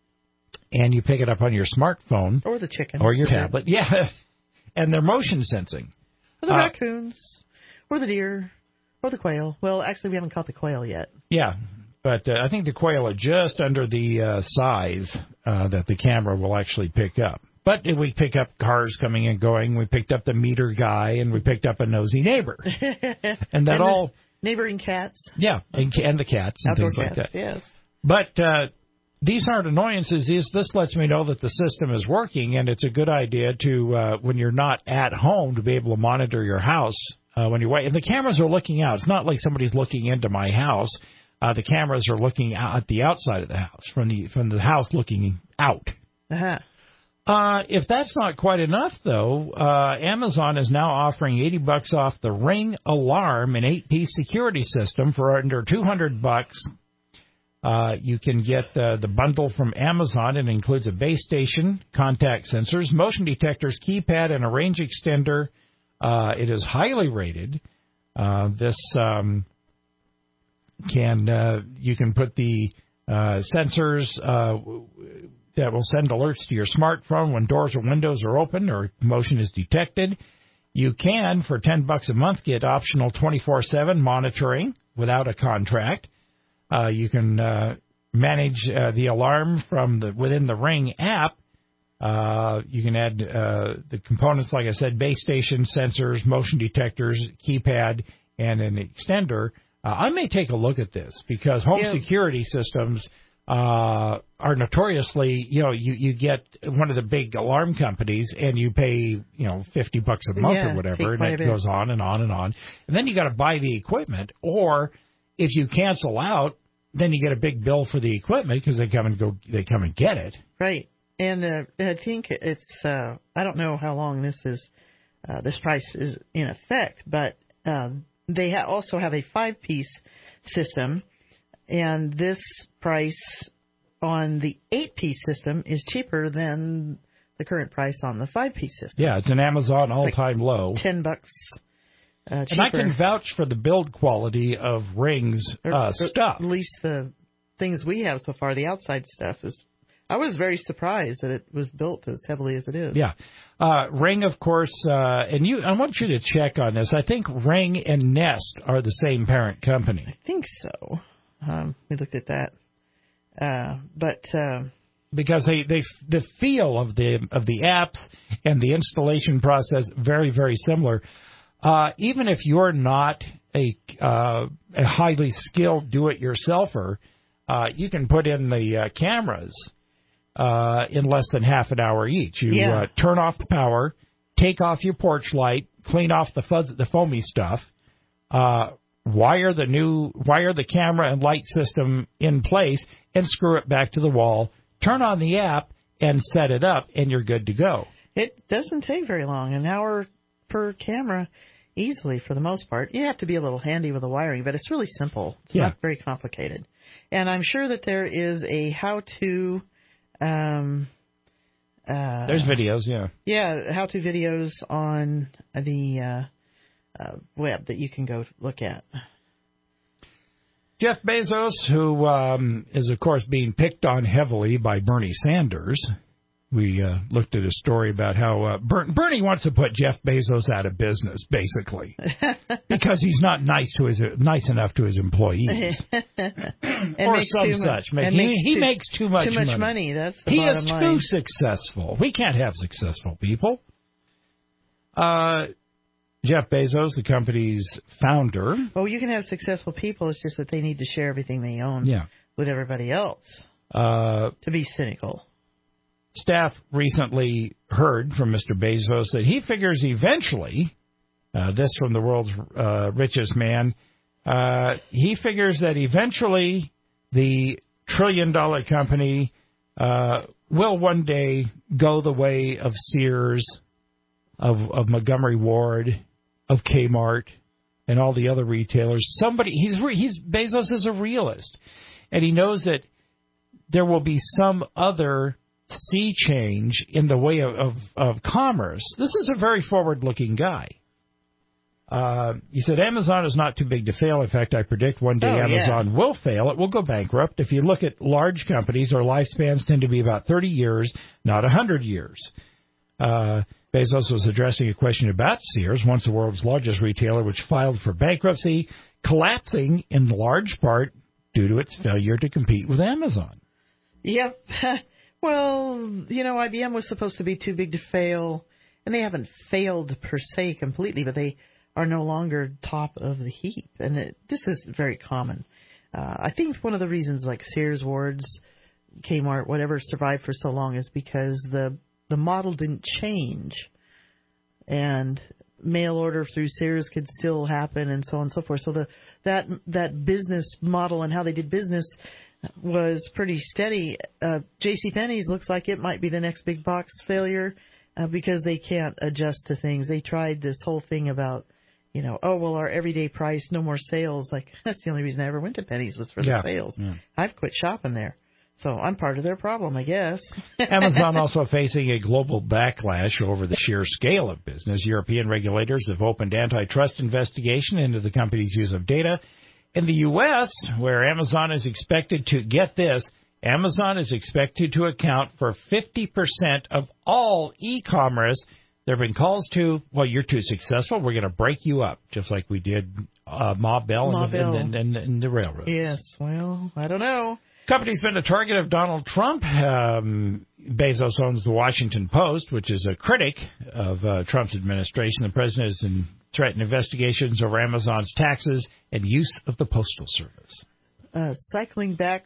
and you pick it up on your smartphone. Or the chickens. Or your tablet. Yeah. And they're motion sensing. Or the Uh, raccoons. Or the deer. Or the quail. Well, actually, we haven't caught the quail yet. Yeah. But uh, I think the quail are just under the uh, size uh, that the camera will actually pick up. But if we pick up cars coming and going, we picked up the meter guy, and we picked up a nosy neighbor. And that and all... Neighboring cats. Yeah, and, and the cats and Outdoor things cats, like that. yes. But... Uh, These aren't annoyances. These, this lets me know that the system is working, and it's a good idea to, uh, when you're not at home, to be able to monitor your house uh, when you're away. And the cameras are looking out. It's not like somebody's looking into my house. Uh, the cameras are looking out at the outside of the house, from the from the house looking out. Uh-huh. Uh, if that's not quite enough, though, uh, Amazon is now offering eighty bucks off the Ring Alarm, an eight-piece security system for under two hundred bucks. Uh, you can get uh, the bundle from Amazon. It includes a base station, contact sensors, motion detectors, keypad, and a range extender. Uh, it is highly rated. Uh, this um, can uh, you can put the uh, sensors uh, that will send alerts to your smartphone when doors or windows are open or motion is detected. You can, for ten bucks a month, get optional twenty-four seven monitoring without a contract. Uh, you can uh, manage uh, the alarm from the within the Ring app. Uh, you can add uh, the components, like I said, base station, sensors, motion detectors, keypad, and an extender. Uh, I may take a look at this because home yeah. security systems uh, are notoriously, you know, you, you get one of the big alarm companies and you pay, you know, fifty bucks a month yeah, or whatever, and it goes on and on and on. And then you got to buy the equipment, or if you cancel out, then you get a big bill for the equipment because they come and go, they come and get it. Right. And uh, I think it's, uh, I don't know how long this is, uh, this price is in effect, but um, they ha- also have a five-piece system, and this price on the eight-piece system is cheaper than the current price on the five-piece system. Yeah, it's an Amazon all-time like low. Ten bucks uh, cheaper. And I can vouch for the build quality of Ring's uh, or, stuff. At least the things we have so far, the outside stuff is. I was very surprised that it was built as heavily as it is. Yeah. Uh, Ring, of course, uh, and you. I want you to check on this. I think Ring and Nest are the same parent company. I think so. Um, we looked at that. Uh, but uh, because they, they the feel of the of the apps and the installation process very, very similar. Uh, even if you're not a uh, a highly skilled do-it-yourselfer, uh, you can put in the uh, cameras uh, in less than half an hour each. You yeah. uh, turn off the power, take off your porch light, clean off the fuzz, the foamy stuff, uh, wire the new wire the camera and light system in place, and screw it back to the wall. Turn on the app and set it up, and you're good to go. It doesn't take very long, an hour per camera. Easily, for the most part. You have to be a little handy with the wiring, but it's really simple. It's yeah. not very complicated. And I'm sure that there is a how-to... Um, uh, There's videos, yeah. Yeah, how-to videos on the uh, uh, web that you can go look at. Jeff Bezos, who um, is, of course, being picked on heavily by Bernie Sanders. We uh, looked at a story about how uh, Ber- Bernie wants to put Jeff Bezos out of business, basically, because he's not nice to his nice enough to his employees, or some such. Make, he, he too, makes too much too much money. money. That's the he bottom is line. too successful. We can't have successful people. Uh, Jeff Bezos, the company's founder. Oh, you can have successful people. It's just that they need to share everything they own yeah. with everybody else. Uh, to be cynical. Staff recently heard from Mister Bezos that he figures eventually, uh, this from the world's uh, richest man, uh, he figures that eventually the trillion-dollar company uh, will one day go the way of Sears, of, of Montgomery Ward, of Kmart, and all the other retailers. Somebody, he's he's Bezos is a realist, and he knows that there will be some other sea change in the way of, of, of commerce. This is a very forward-looking guy. Uh, he said, Amazon is not too big to fail. In fact, I predict one day oh, Amazon yeah. will fail. It will go bankrupt. If you look at large companies, their lifespans tend to be about thirty years, not one hundred years. Uh, Bezos was addressing a question about Sears, once the world's largest retailer, which filed for bankruptcy, collapsing in large part due to its failure to compete with Amazon. Yep. Well, you know, I B M was supposed to be too big to fail, and they haven't failed per se completely, but they are no longer top of the heap. And it, this is very common. Uh, I think one of the reasons like Sears, Wards, Kmart, whatever survived for so long is because the the model didn't change. And mail order through Sears could still happen and so on and so forth. So the that that business model and how they did business was pretty steady. Uh, JCPenney's looks like it might be the next big box failure uh, because they can't adjust to things. They tried this whole thing about you know, oh, well, our everyday price, no more sales. Like, that's the only reason I ever went to Penny's was for the yeah. sales. Yeah. I've quit shopping there. So I'm part of their problem, I guess. Amazon also facing a global backlash over the sheer scale of business. European regulators have opened antitrust investigation into the company's use of data. In the U S, where Amazon is expected to, get this, Amazon is expected to account for fifty percent of all e-commerce. There have been calls to, well, you're too successful, we're going to break you up, just like we did uh, Ma Bell Ma and, Bell. and, and, and the railroad. Yes, well, I don't know. Company's been a target of Donald Trump. Um, Bezos owns the Washington Post, which is a critic of uh, Trump's administration. The president has been threatened investigations over Amazon's taxes and use of the Postal Service. Uh, cycling back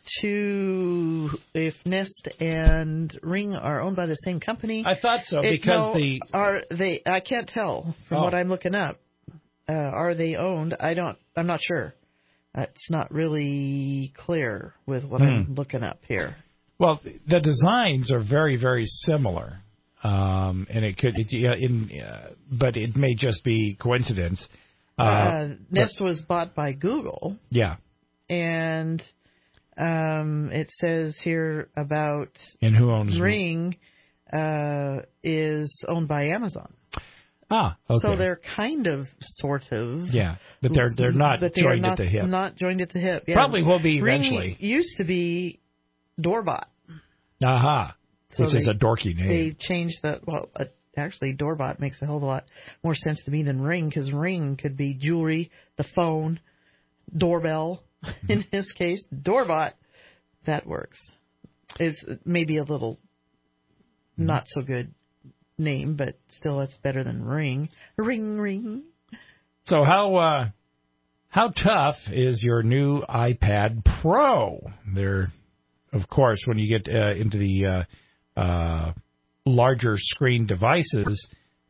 to if Nest and Ring are owned by the same company. I thought so it, because no, the are they? I can't tell from oh. what I'm looking up. Uh, are they owned? I don't. I'm not sure. It's not really clear with what hmm. I'm looking up here. Well, the designs are very, very similar, um, and it could, it, in, uh, but it may just be coincidence. Uh, uh, Nest but, was bought by Google. Yeah, and um, it says here about and who owns Ring uh, is owned by Amazon. Ah, okay. So they're kind of, sort of. Yeah, but they're they're not but they joined not, at the hip. Not joined at the hip. Yeah. Probably will be eventually. Ring used to be Doorbot. Aha, so which they, is a dorky name. They changed that. Well, uh, actually, Doorbot makes a hell of a lot more sense to me than Ring, because Ring could be jewelry, the phone, doorbell. Mm-hmm. In his case, Doorbot, that works. Is maybe a little mm-hmm. not so good name, but still it's better than Ring. Ring, ring. So how uh, how tough is your new iPad Pro? They're, of course, when you get uh, into the uh, uh, larger screen devices,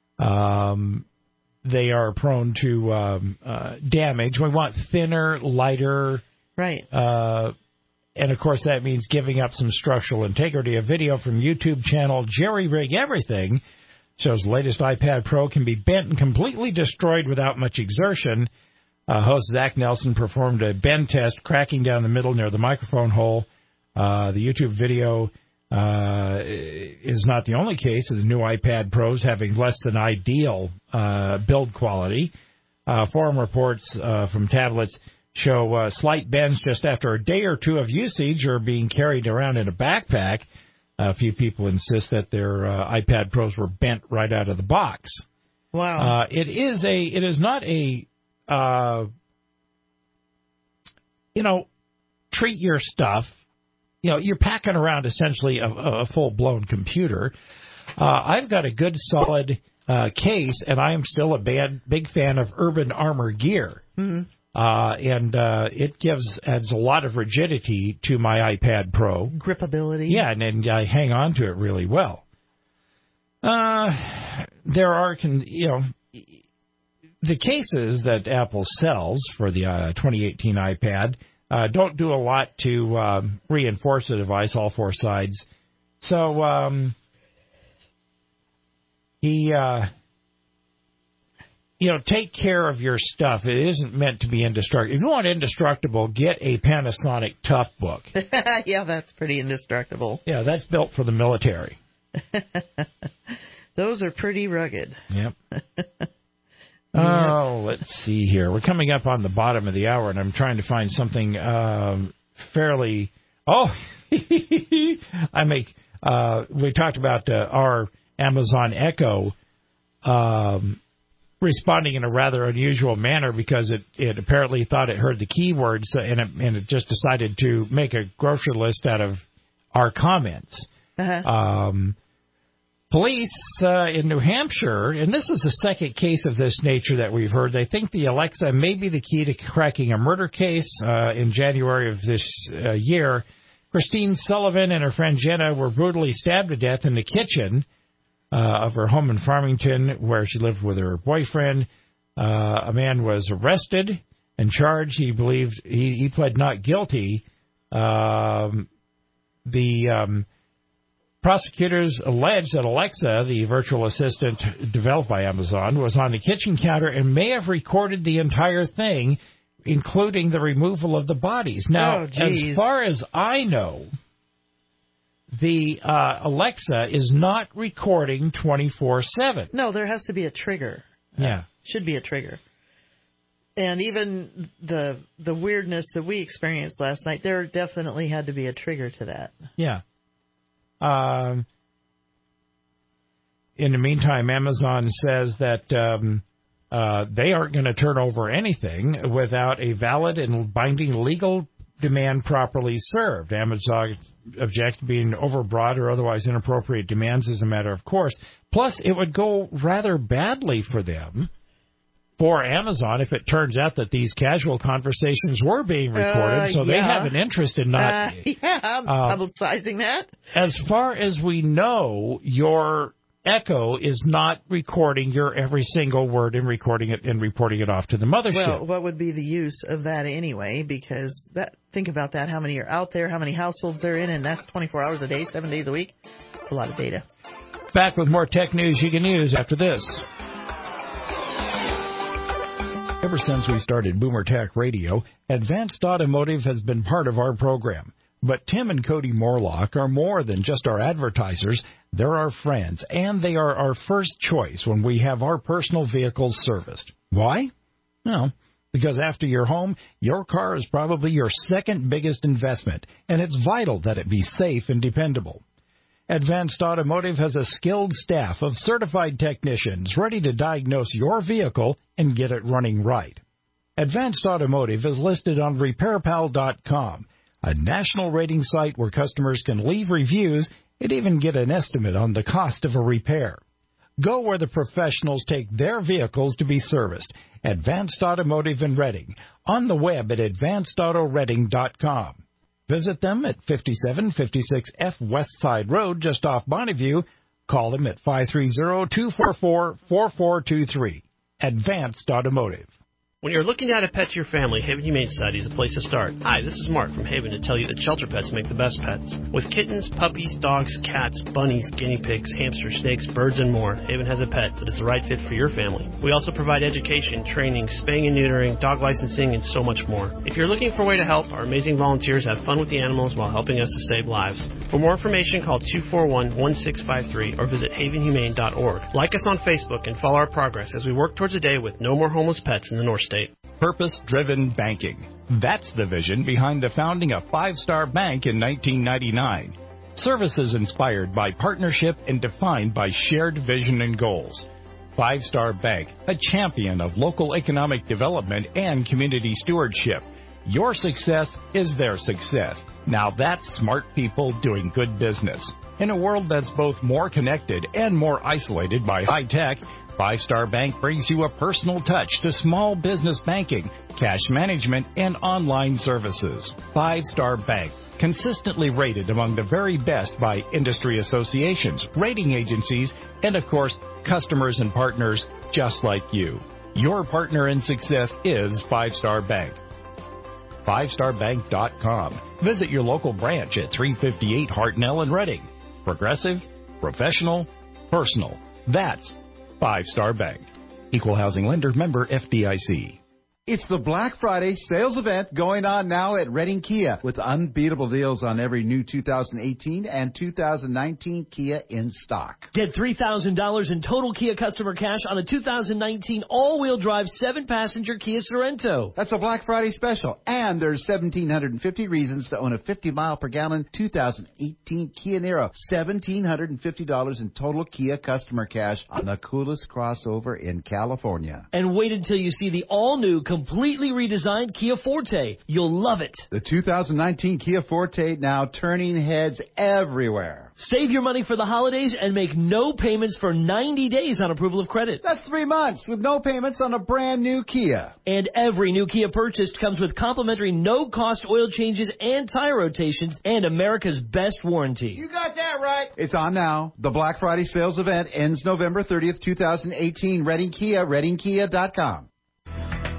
um, they are prone to um, uh, damage. We want thinner, lighter. Right. Uh, and, of course, that means giving up some structural integrity. A video from YouTube channel Jerry Rig Everything shows the latest iPad Pro can be bent and completely destroyed without much exertion. Uh, host Zach Nelson performed a bend test, cracking down the middle near the microphone hole. Uh, the YouTube video uh, is not the only case of the new iPad Pros having less than ideal uh, build quality. Uh, forum reports uh, from tablets show uh, slight bends just after a day or two of usage or being carried around in a backpack. A few people insist that their uh, iPad Pros were bent right out of the box. Wow. Uh, it is a. It is not a. Uh, you know, treat your stuff. You know, you're packing around essentially a, a full-blown computer. Uh, I've got a good, solid uh, case, and I am still a bad, big fan of Urban Armor gear. Mm-hmm. Uh, and uh, it gives adds a lot of rigidity to my iPad Pro. Gripability. Yeah, and, and I hang on to it really well. Uh, there are, you know, the cases that Apple sells for the uh, twenty eighteen iPad uh, don't do a lot to um, reinforce the device, all four sides. So um, he... Uh, You know, take care of your stuff. It isn't meant to be indestructible. If you want indestructible, get a Panasonic Toughbook. Yeah, that's pretty indestructible. Yeah, that's built for the military. Those are pretty rugged. Yep. Oh, let's see here. We're coming up on the bottom of the hour, and I'm trying to find something um, fairly... Oh, I make... Uh, we talked about uh, our Amazon Echo... Um, responding in a rather unusual manner because it, it apparently thought it heard the keywords and it, and it just decided to make a grocery list out of our comments. Uh-huh. Um, police uh, in New Hampshire, and this is the second case of this nature that we've heard, they think the Alexa may be the key to cracking a murder case. Uh, in January of this uh, year, Christine Sullivan and her friend Jenna were brutally stabbed to death in the kitchen Uh, of her home in Farmington, where she lived with her boyfriend. Uh, a man was arrested and charged. He believed he, he pled not guilty. Um, the um, Prosecutors allege that Alexa, the virtual assistant developed by Amazon, was on the kitchen counter and may have recorded the entire thing, including the removal of the bodies. Now, oh, as far as I know, the uh, Alexa is not recording twenty-four seven. No, there has to be a trigger. Yeah. Uh, should be a trigger. And even the the weirdness that we experienced last night, there definitely had to be a trigger to that. Yeah. Um, in the meantime, Amazon says that um, uh, they aren't going to turn over anything without a valid and binding legal demand properly served. Amazon objects to being overbroad or otherwise inappropriate demands as a matter of course. Plus, it would go rather badly for them, for Amazon, if it turns out that these casual conversations were being recorded, uh, so yeah. they have an interest in not... Uh, yeah, I'm uh, publicizing that. As far as we know, your Echo is not recording your every single word and recording it and reporting it off to the mothership. Well, what would be the use of that anyway? Because that think about that, how many are out there, how many households they're in, and that's twenty-four hours a day, seven days a week. It's a lot of data. Back with more tech news you can use after this. Ever since we started Boomer Tech Radio, Advanced Automotive has been part of our program. But Tim and Cody Morlock are more than just our advertisers. They're our friends, and they are our first choice when we have our personal vehicles serviced. Why? Well, because after your home, your car is probably your second biggest investment, and it's vital that it be safe and dependable. Advanced Automotive has a skilled staff of certified technicians ready to diagnose your vehicle and get it running right. Advanced Automotive is listed on repair pal dot com, a national rating site where customers can leave reviews and even get an estimate on the cost of a repair. Go where the professionals take their vehicles to be serviced. Advanced Automotive in Reading, on the web at advanced auto reading dot com. Visit them at fifty-seven fifty-six F West Side Road, just off Bonneview. Call them at five three zero, two four four, four four two three. Advanced Automotive. When you're looking at a pet to your family, Haven Humane Society is the place to start. Hi, this is Mark from Haven to tell you that shelter pets make the best pets. With kittens, puppies, dogs, cats, bunnies, guinea pigs, hamsters, snakes, birds, and more, Haven has a pet that is the right fit for your family. We also provide education, training, spaying and neutering, dog licensing, and so much more. If you're looking for a way to help, our amazing volunteers have fun with the animals while helping us to save lives. For more information, call two four one, one six five three or visit haven humane dot org. Like us on Facebook and follow our progress as we work towards a day with no more homeless pets in the North State. Purpose-driven banking. That's the vision behind the founding of Five Star Bank in nineteen ninety-nine. Services inspired by partnership and defined by shared vision and goals. Five Star Bank, a champion of local economic development and community stewardship. Your success is their success. Now that's smart people doing good business. In a world that's both more connected and more isolated by high tech, Five Star Bank brings you a personal touch to small business banking, cash management, and online services. Five Star Bank, consistently rated among the very best by industry associations, rating agencies, and of course, customers and partners just like you. Your partner in success is Five Star Bank. five star bank dot com. Visit your local branch at three fifty-eight Hartnell in Reading. Progressive, professional, personal. That's Five Star Bank. Equal housing lender, member F D I C. It's the Black Friday sales event going on now at Reading Kia with unbeatable deals on every new two thousand eighteen and two thousand nineteen Kia in stock. Get three thousand dollars in total Kia customer cash on a two thousand nineteen all-wheel drive seven-passenger Kia Sorento. That's a Black Friday special, and there's one thousand seven hundred fifty reasons to own a fifty mile per gallon two thousand eighteen Kia Niro. one thousand seven hundred fifty dollars in total Kia customer cash on the coolest crossover in California. And wait until you see the all-new completely redesigned Kia Forte. You'll love it. The two thousand nineteen Kia Forte now turning heads everywhere. Save your money for the holidays and make no payments for ninety days on approval of credit. That's three months with no payments on a brand new Kia. And every new Kia purchased comes with complimentary no-cost oil changes and tire rotations and America's best warranty. You got that right. It's on now. The Black Friday sales event ends November thirtieth, two thousand eighteen. Reading Kia, reading kia dot com.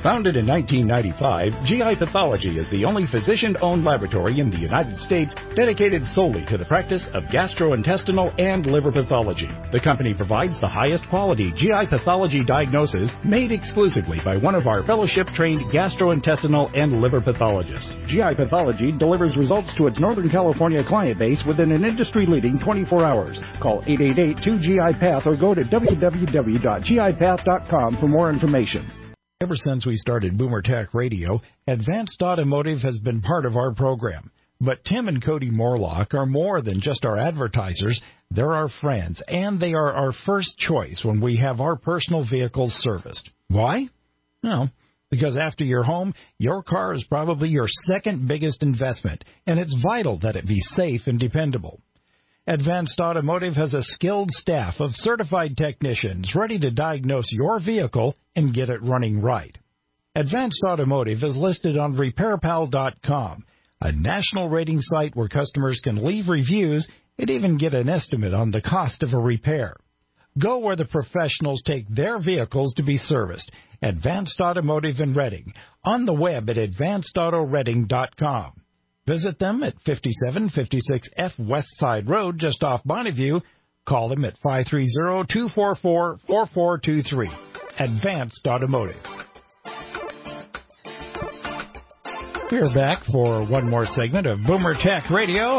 Founded in nineteen ninety-five, G I Pathology is the only physician-owned laboratory in the United States dedicated solely to the practice of gastrointestinal and liver pathology. The company provides the highest quality G I pathology diagnosis made exclusively by one of our fellowship-trained gastrointestinal and liver pathologists. G I Pathology delivers results to its Northern California client base within an industry-leading twenty-four hours. Call eight eight eight, two G I Path or go to w w w dot g i path dot com for more information. Ever since we started Boomer Tech Radio, Advanced Automotive has been part of our program. But Tim and Cody Morlock are more than just our advertisers. They're our friends, and they are our first choice when we have our personal vehicles serviced. Why? Well, because after you're home, your car is probably your second biggest investment, and it's vital that it be safe and dependable. Advanced Automotive has a skilled staff of certified technicians ready to diagnose your vehicle and get it running right. Advanced Automotive is listed on repair pal dot com, a national rating site where customers can leave reviews and even get an estimate on the cost of a repair. Go where the professionals take their vehicles to be serviced. Advanced Automotive in Redding, on the web at advanced auto redding dot com. Visit them at fifty-seven fifty-six F West Side Road, just off Bonneview. Call them at five three zero, two four four, four four two three. Advanced Automotive. We're back for one more segment of Boomer Tech Radio.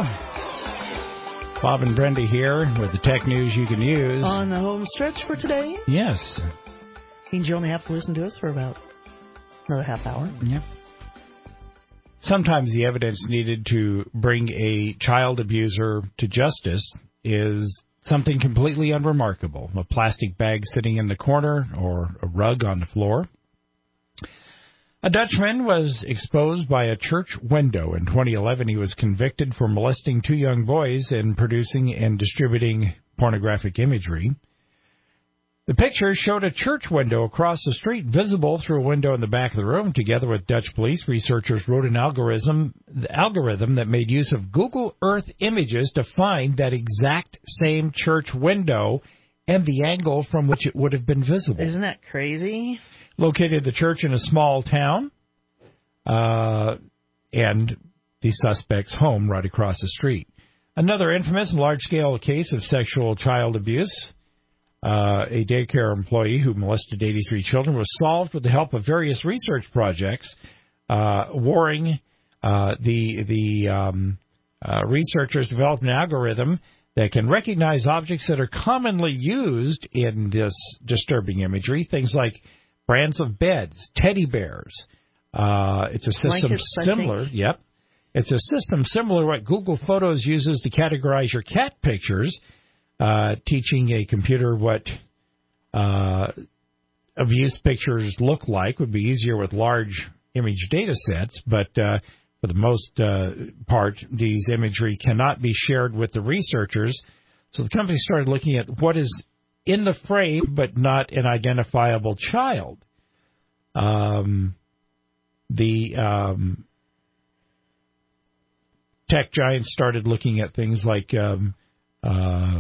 Bob and Brenda here with the tech news you can use. On the home stretch for today? Yes. Means you only have to listen to us for about another half hour. Yep. Sometimes the evidence needed to bring a child abuser to justice is something completely unremarkable. A plastic bag sitting in the corner or a rug on the floor. A Dutchman was exposed by a church window. In twenty eleven, he was convicted for molesting two young boys and producing and distributing pornographic imagery. The picture showed a church window across the street visible through a window in the back of the room. Together with Dutch police, researchers wrote an algorithm, the algorithm that made use of Google Earth images to find that exact same church window and the angle from which it would have been visible. Isn't that crazy? Located the church in a small town, uh, and the suspect's home right across the street. Another infamous and large-scale case of sexual child abuse. Uh, a daycare employee who molested eighty-three children was solved with the help of various research projects. Uh, warring, uh, the the um, uh, researchers developed an algorithm that can recognize objects that are commonly used in this disturbing imagery, things like brands of beds, teddy bears. Uh, it's a system Blankets, similar. Yep, it's a system similar to what Google Photos uses to categorize your cat pictures. Uh, teaching a computer what uh, abuse pictures look like would be easier with large image data sets, but uh, for the most uh, part, these imagery cannot be shared with the researchers. So the company started looking at what is in the frame but not an identifiable child. Um, the um, tech giants started looking at things like um, uh,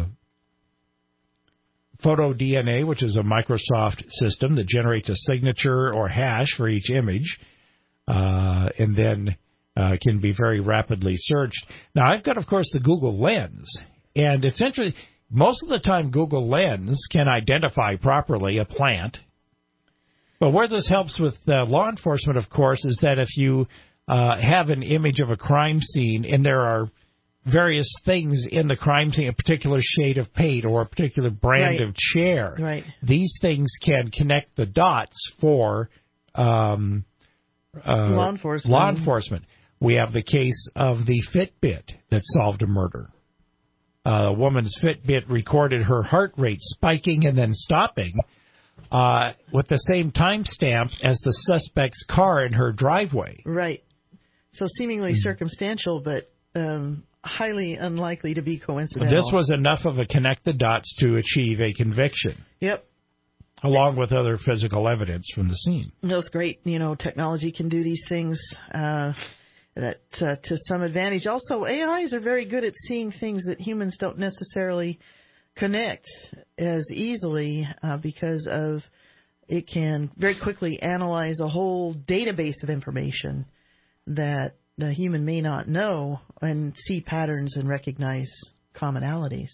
Photo D N A, which is a Microsoft system that generates a signature or hash for each image, uh, and then uh, can be very rapidly searched. Now, I've got, of course, the Google Lens, and it's interesting. Most of the time, Google Lens can identify properly a plant. But where this helps with uh, law enforcement, of course, is that if you uh, have an image of a crime scene and there are various things in the crime scene, a particular shade of paint or a particular brand right. of chair. Right. These things can connect the dots for um, uh, law enforcement. Law enforcement. We have the case of the Fitbit that solved a murder. Uh, a woman's Fitbit recorded her heart rate spiking and then stopping uh, with the same timestamp as the suspect's car in her driveway. Right. So seemingly mm-hmm. circumstantial, but um, highly unlikely to be coincidental. This was enough of a connect the dots to achieve a conviction. Yep. Along with other physical evidence from the scene. That's great. You know, technology can do these things uh, that uh, to some advantage. Also, A Is are very good at seeing things that humans don't necessarily connect as easily uh, because of it can very quickly analyze a whole database of information that the human may not know and see patterns and recognize commonalities.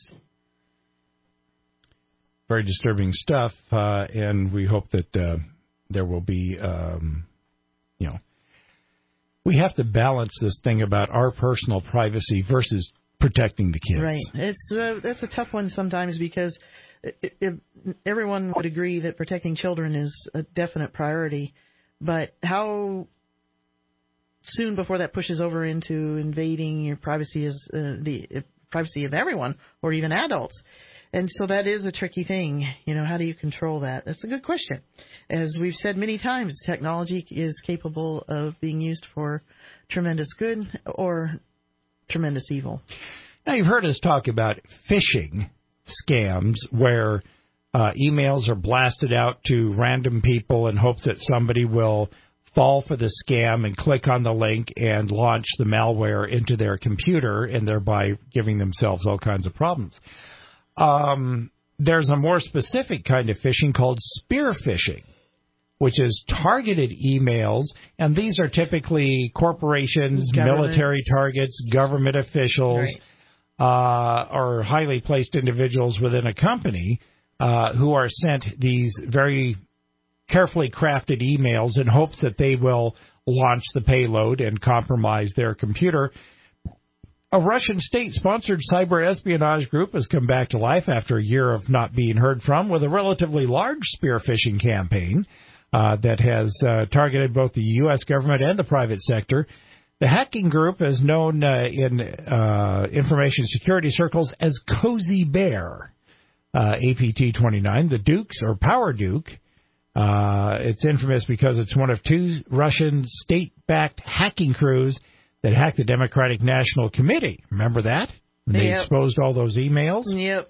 Very disturbing stuff, uh, and we hope that uh, there will be, um, you know, we have to balance this thing about our personal privacy versus protecting the kids. Right. It's uh, that's a tough one sometimes because it, it, everyone would agree that protecting children is a definite priority, but how soon before that pushes over into invading your privacy is uh, the uh, privacy of everyone or even adults. And so that is a tricky thing. You know, how do you control that? That's a good question. As we've said many times, technology is capable of being used for tremendous good or tremendous evil. Now, you've heard us talk about phishing scams where uh, emails are blasted out to random people in hopes that somebody will fall for the scam and click on the link and launch the malware into their computer and thereby giving themselves all kinds of problems. Um, there's a more specific kind of phishing called spear phishing, which is targeted emails, and these are typically corporations, government. military targets, government officials, right. uh, or highly placed individuals within a company uh, who are sent these very carefully crafted emails in hopes that they will launch the payload and compromise their computer. A Russian state-sponsored cyber espionage group has come back to life after a year of not being heard from with a relatively large spear phishing campaign uh, that has uh, targeted both the U S government and the private sector. The hacking group is known uh, in uh, information security circles as Cozy Bear, uh, A P T twenty-nine, the Dukes, or Power Duke. Uh, it's infamous because it's one of two Russian state-backed hacking crews that hacked the Democratic National Committee. Remember that? They yep. exposed all those emails? Yep.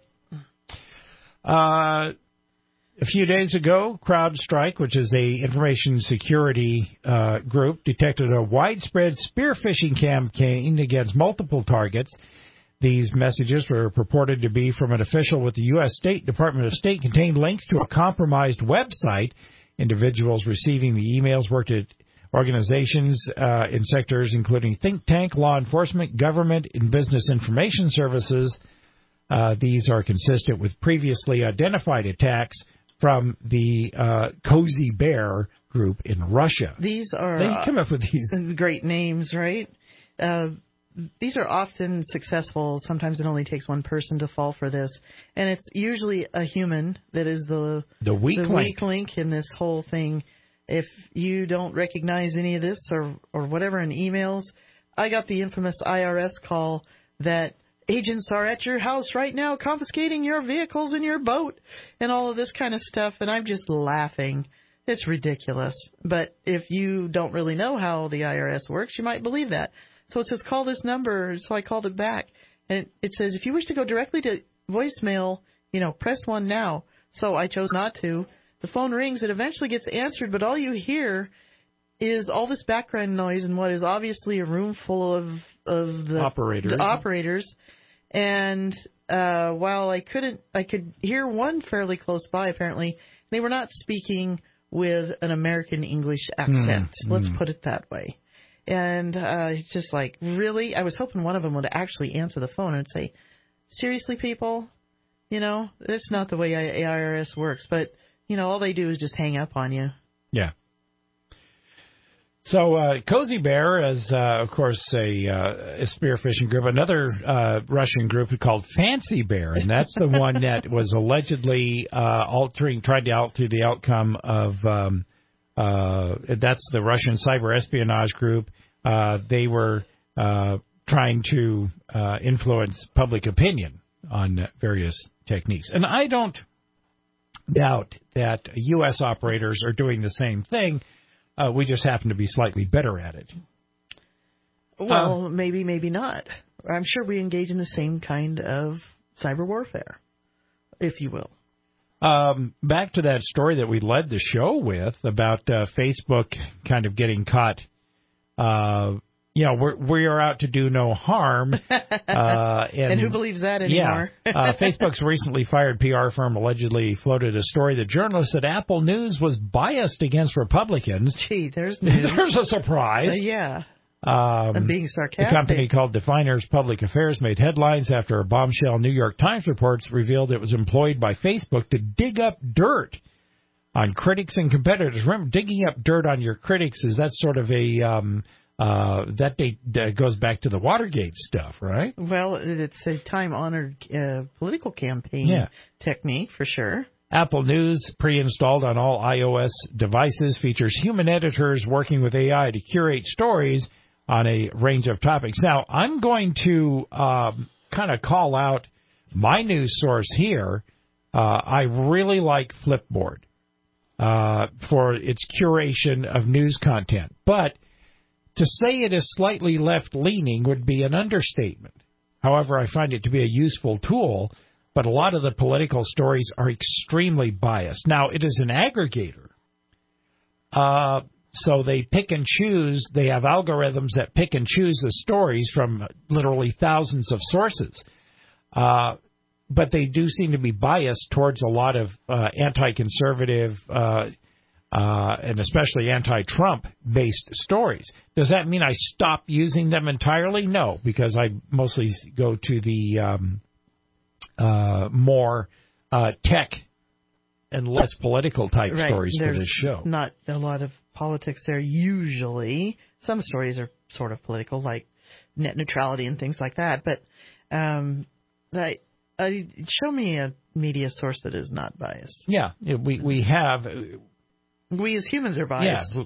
Uh, a few days ago, CrowdStrike, which is a information security uh, group, detected a widespread spear phishing campaign against multiple targets. These messages were purported to be from an official with the U S State Department of State, contained links to a compromised website. Individuals receiving the emails worked at organizations uh, in sectors including think tank, law enforcement, government, and business information services. Uh, these are consistent with previously identified attacks from the uh, Cozy Bear group in Russia. These are they come up with these great names, right? Uh, these are often successful. Sometimes it only takes one person to fall for this, and it's usually a human that is the the weak the link. weak link in this whole thing. If you don't recognize any of this or, or whatever in emails, I got the infamous I R S call that agents are at your house right now confiscating your vehicles and your boat and all of this kind of stuff, and I'm just laughing. It's ridiculous. But if you don't really know how the I R S works, you might believe that. So it says, call this number, so I called it back. And it, it says, if you wish to go directly to voicemail, you know, press one now. So I chose not to. The phone rings, it eventually gets answered, but all you hear is all this background noise in what is obviously a room full of, of the operators. The operators. And uh, while I couldn't, I could hear one fairly close by, apparently, they were not speaking with an American English accent. Mm, Let's mm. put it that way. And uh, it's just like, really? I was hoping one of them would actually answer the phone and say, seriously, people, you know, that's not the way I R S works. But you know, all they do is just hang up on you. Yeah. So uh, Cozy Bear is, uh, of course, a, uh, a spear phishing group. Another uh, Russian group called Fancy Bear, and that's the one that was allegedly uh, altering, tried to alter the outcome of. Um, uh, that's the Russian cyber espionage group. Uh, they were uh, trying to uh, influence public opinion on various techniques, and I don't doubt that U S operators are doing the same thing. Uh, we just happen to be slightly better at it. Well, um, maybe, maybe not. I'm sure we engage in the same kind of cyber warfare, if you will. Um, back to that story that we led the show with about uh, Facebook kind of getting caught uh, you know, we're, we are out to do no harm. Uh, and, and who believes that anymore? Yeah. uh, Facebook's recently fired P R firm allegedly floated a story that journalists at Apple News was biased against Republicans. Gee, there's news. There's a surprise. Uh, yeah. Um, I'm being sarcastic. The company called Definers Public Affairs made headlines after a bombshell New York Times reports revealed it was employed by Facebook to dig up dirt on critics and competitors. Remember, digging up dirt on your critics is that sort of a um, uh, that date that goes back to the Watergate stuff, right? Well, it's a time-honored uh, political campaign yeah. technique for sure. Apple News, pre-installed on all iOS devices, features human editors working with A I to curate stories on a range of topics. Now, I'm going to um, kind of call out my news source here. Uh, I really like Flipboard uh, for its curation of news content. But to say it is slightly left-leaning would be an understatement. However, I find it to be a useful tool, but a lot of the political stories are extremely biased. Now, it is an aggregator. Uh So they pick and choose. They have algorithms that pick and choose the stories from literally thousands of sources. Uh, but they do seem to be biased towards a lot of uh, anti-conservative uh, uh, and especially anti-Trump-based stories. Does that mean I stop using them entirely? No, because I mostly go to the um, uh, more uh, tech and less political type right. stories There's for this show. Not a lot of politics there usually. Some stories are sort of political, like net neutrality and things like that. But um, I, I, show me a media source that is not biased. Yeah, we we have. We as humans are biased. Yeah.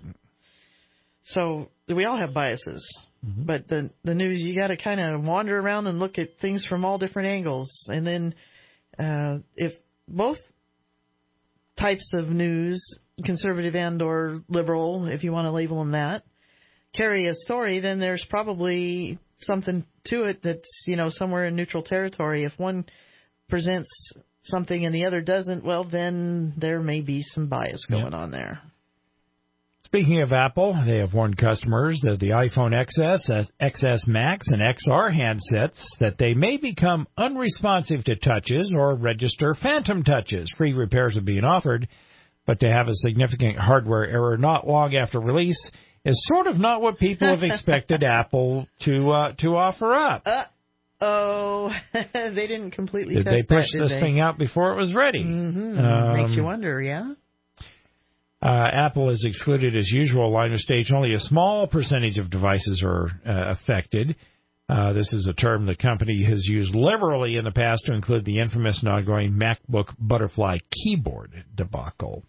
So we all have biases. Mm-hmm. But the the news, you got to kind of wander around and look at things from all different angles. And then uh, if both types of news, conservative and or liberal, if you want to label them that, carry a story, then there's probably something to it that's, you know, somewhere in neutral territory. If one presents something and the other doesn't, well, then there may be some bias going yeah. on there. Speaking of Apple, they have warned customers that the iPhone X S, X S Max, and X R handsets that they may become unresponsive to touches or register phantom touches. Free repairs are being offered, but to have a significant hardware error not long after release is sort of not what people have expected Apple to uh, to offer up. Uh, oh, they didn't completely Did test they push that, did this they? thing out before it was ready? Mm-hmm. Um, Makes you wonder, yeah? Uh, Apple has excluded, as usual, line of stage. Only a small percentage of devices are uh, affected. Uh, this is a term the company has used liberally in the past to include the infamous and ongoing MacBook Butterfly keyboard debacle.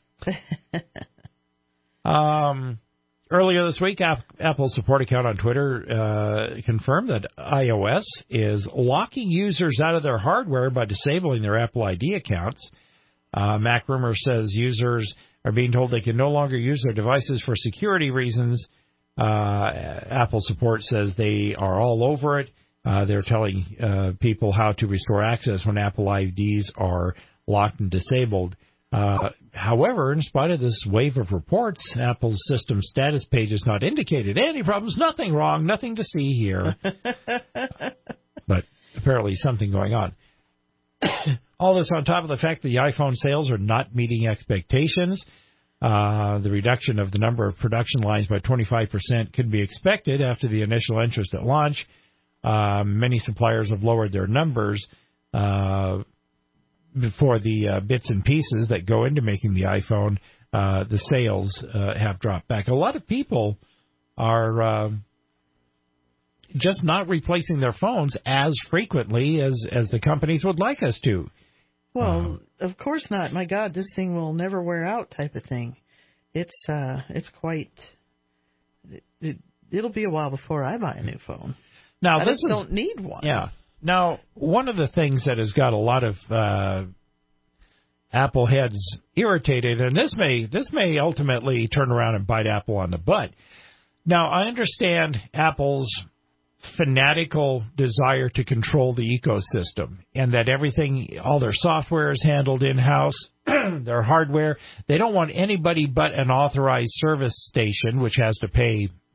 um, earlier this week, App- Apple's support account on Twitter uh, confirmed that iOS is locking users out of their hardware by disabling their Apple I D accounts. Uh, Mac Rumor says users are being told they can no longer use their devices for security reasons. Uh, Apple support says they are all over it. Uh, they're telling uh, people how to restore access when Apple I Ds are locked and disabled. Uh, however, in spite of this wave of reports, Apple's system status page has not indicated any problems, nothing wrong, nothing to see here. But apparently something going on. All this on top of the fact that the iPhone sales are not meeting expectations. Uh, the reduction of the number of production lines by twenty-five percent could be expected after the initial interest at launch. Uh, many suppliers have lowered their numbers uh, for the uh, bits and pieces that go into making the iPhone. Uh, the sales uh, have dropped back. A lot of people are uh, just not replacing their phones as frequently as, as the companies would like us to. Well, of course not. My God, this thing will never wear out type of thing. It's uh, it's quite... It, it, it'll be a while before I buy a new phone. Now, I this just is, don't need one. Yeah. Now, one of the things that has got a lot of uh, Apple heads irritated, and this may this may ultimately turn around and bite Apple on the butt. Now, I understand Apple's fanatical desire to control the ecosystem and that everything, all their software is handled in-house, their hardware. They don't want anybody but an authorized service station, which has to pay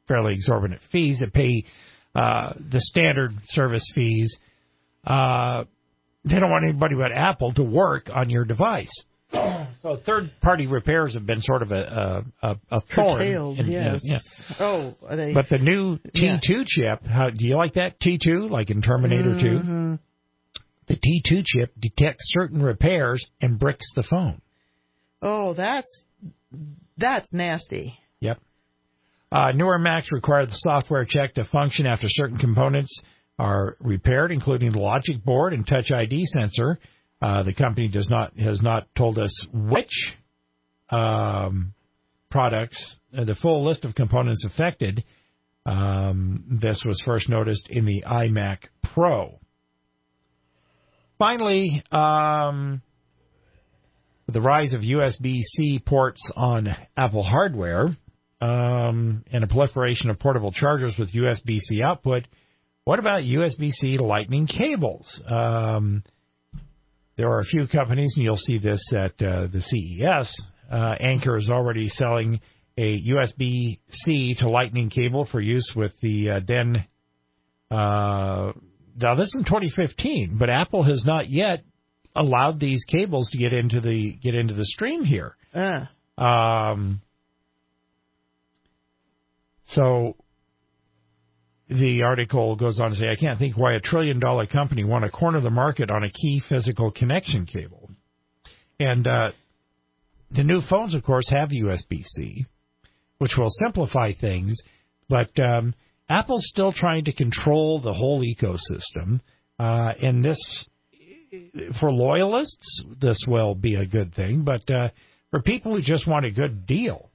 fairly exorbitant fees that pay uh, the standard service fees. Uh, they don't want anybody but Apple to work on your device. So third-party repairs have been sort of a a, a, a thorn. Curtailed, in, yes. uh, yeah. Oh, are they? But the new Yeah. T two chip, how, do you like that T two, like in Terminator Mhm. two? The T two chip detects certain repairs and bricks the phone. Oh, that's that's nasty. Yep. Uh, newer Macs require the software check to function after certain components are repaired, including the logic board and Touch I D sensor. Uh, the company does not has not told us which um, products. Uh, the full list of components affected. Um, this was first noticed in the iMac Pro. Finally, um, with the rise of U S B-C ports on Apple hardware um, and a proliferation of portable chargers with U S B-C output, what about U S B-C Lightning cables? Um, there are a few companies, and you'll see this at uh, the C E S. Uh, Anker is already selling a U S B-C to Lightning cable for use with the uh, then. Uh, now this is in twenty fifteen, but Apple has not yet allowed these cables to get into the get into the stream here. Uh. Um, so the article goes on to say, I can't think why a trillion-dollar company want to corner the market on a key physical connection cable. And uh, the new phones, of course, have U S B-C, which will simplify things, but um, Apple's still trying to control the whole ecosystem, uh, and this, for loyalists, this will be a good thing, but uh, for people who just want a good deal,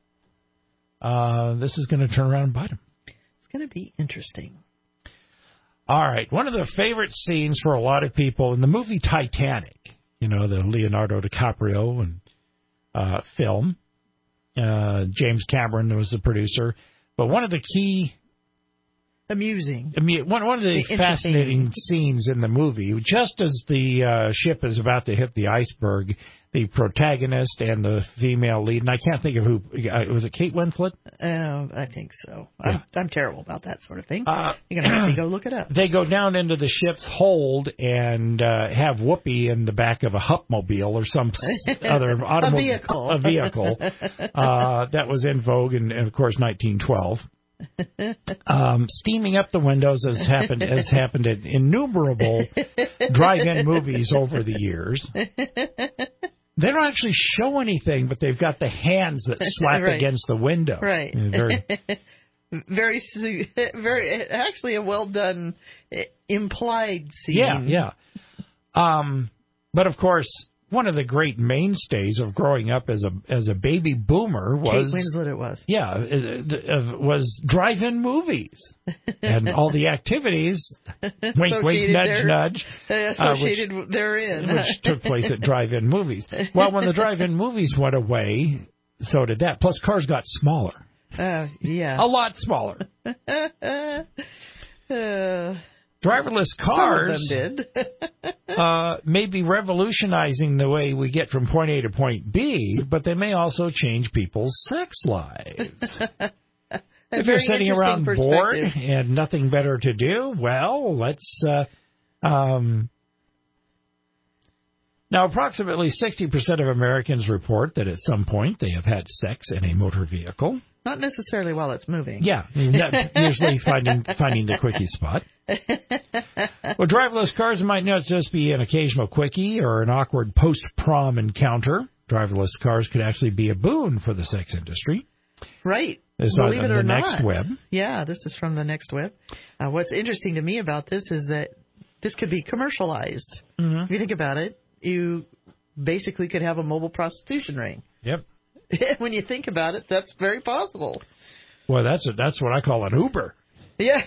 uh, this is going to turn around and bite them. It's going to be interesting. All right, one of the favorite scenes for a lot of people in the movie Titanic, you know, the Leonardo DiCaprio and uh, film, uh, James Cameron was the producer, but one of the key... Amusing. I mean, one, one of the, the fascinating scenes in the movie, just as the uh, ship is about to hit the iceberg, the protagonist and the female lead, and I can't think of who, uh, was it Kate Winslet? Uh, I think so. Yeah. I'm, I'm terrible about that sort of thing. Uh, You're going to have to go look it up. They go down into the ship's hold and uh, have Whoopi in the back of a Hupmobile or some other automobile. A vehicle. A vehicle. uh, that was in vogue in, in, of course, nineteen twelve. Um, steaming up the windows has happened has happened in innumerable drive-in movies over the years. They don't actually show anything, but they've got the hands that slap right. against the window. Right. Very, very, very. Actually, a well done implied scene. Yeah, yeah. Um, but of course, one of the great mainstays of growing up as a as a baby boomer was Kate Winslet. It was yeah uh, uh, was drive-in movies and all the activities. Wink, wink, nudge, there, nudge. Associated uh, which, therein, which took place at drive-in movies. Well, when the drive-in movies went away, so did that. Plus, cars got smaller. Uh, yeah, a lot smaller. uh, Driverless cars some of them did. uh, may be revolutionizing the way we get from point A to point B, but they may also change people's sex lives. If you're sitting around bored and nothing better to do, well, let's... Uh, um, now, approximately sixty percent of Americans report that at some point they have had sex in a motor vehicle. Not necessarily while it's moving. Yeah, usually finding finding the quickie spot. Well, driverless cars might not just be an occasional quickie or an awkward post-prom encounter. Driverless cars could actually be a boon for the sex industry. Right. This is Believe on it the or Next not. Web. Yeah, this is from the Next Web. Uh, what's interesting to me about this is that this could be commercialized. Mm-hmm. If you think about it, you basically could have a mobile prostitution ring. Yep. When you think about it, that's very possible. Well, that's a, that's what I call an Uber. Yeah.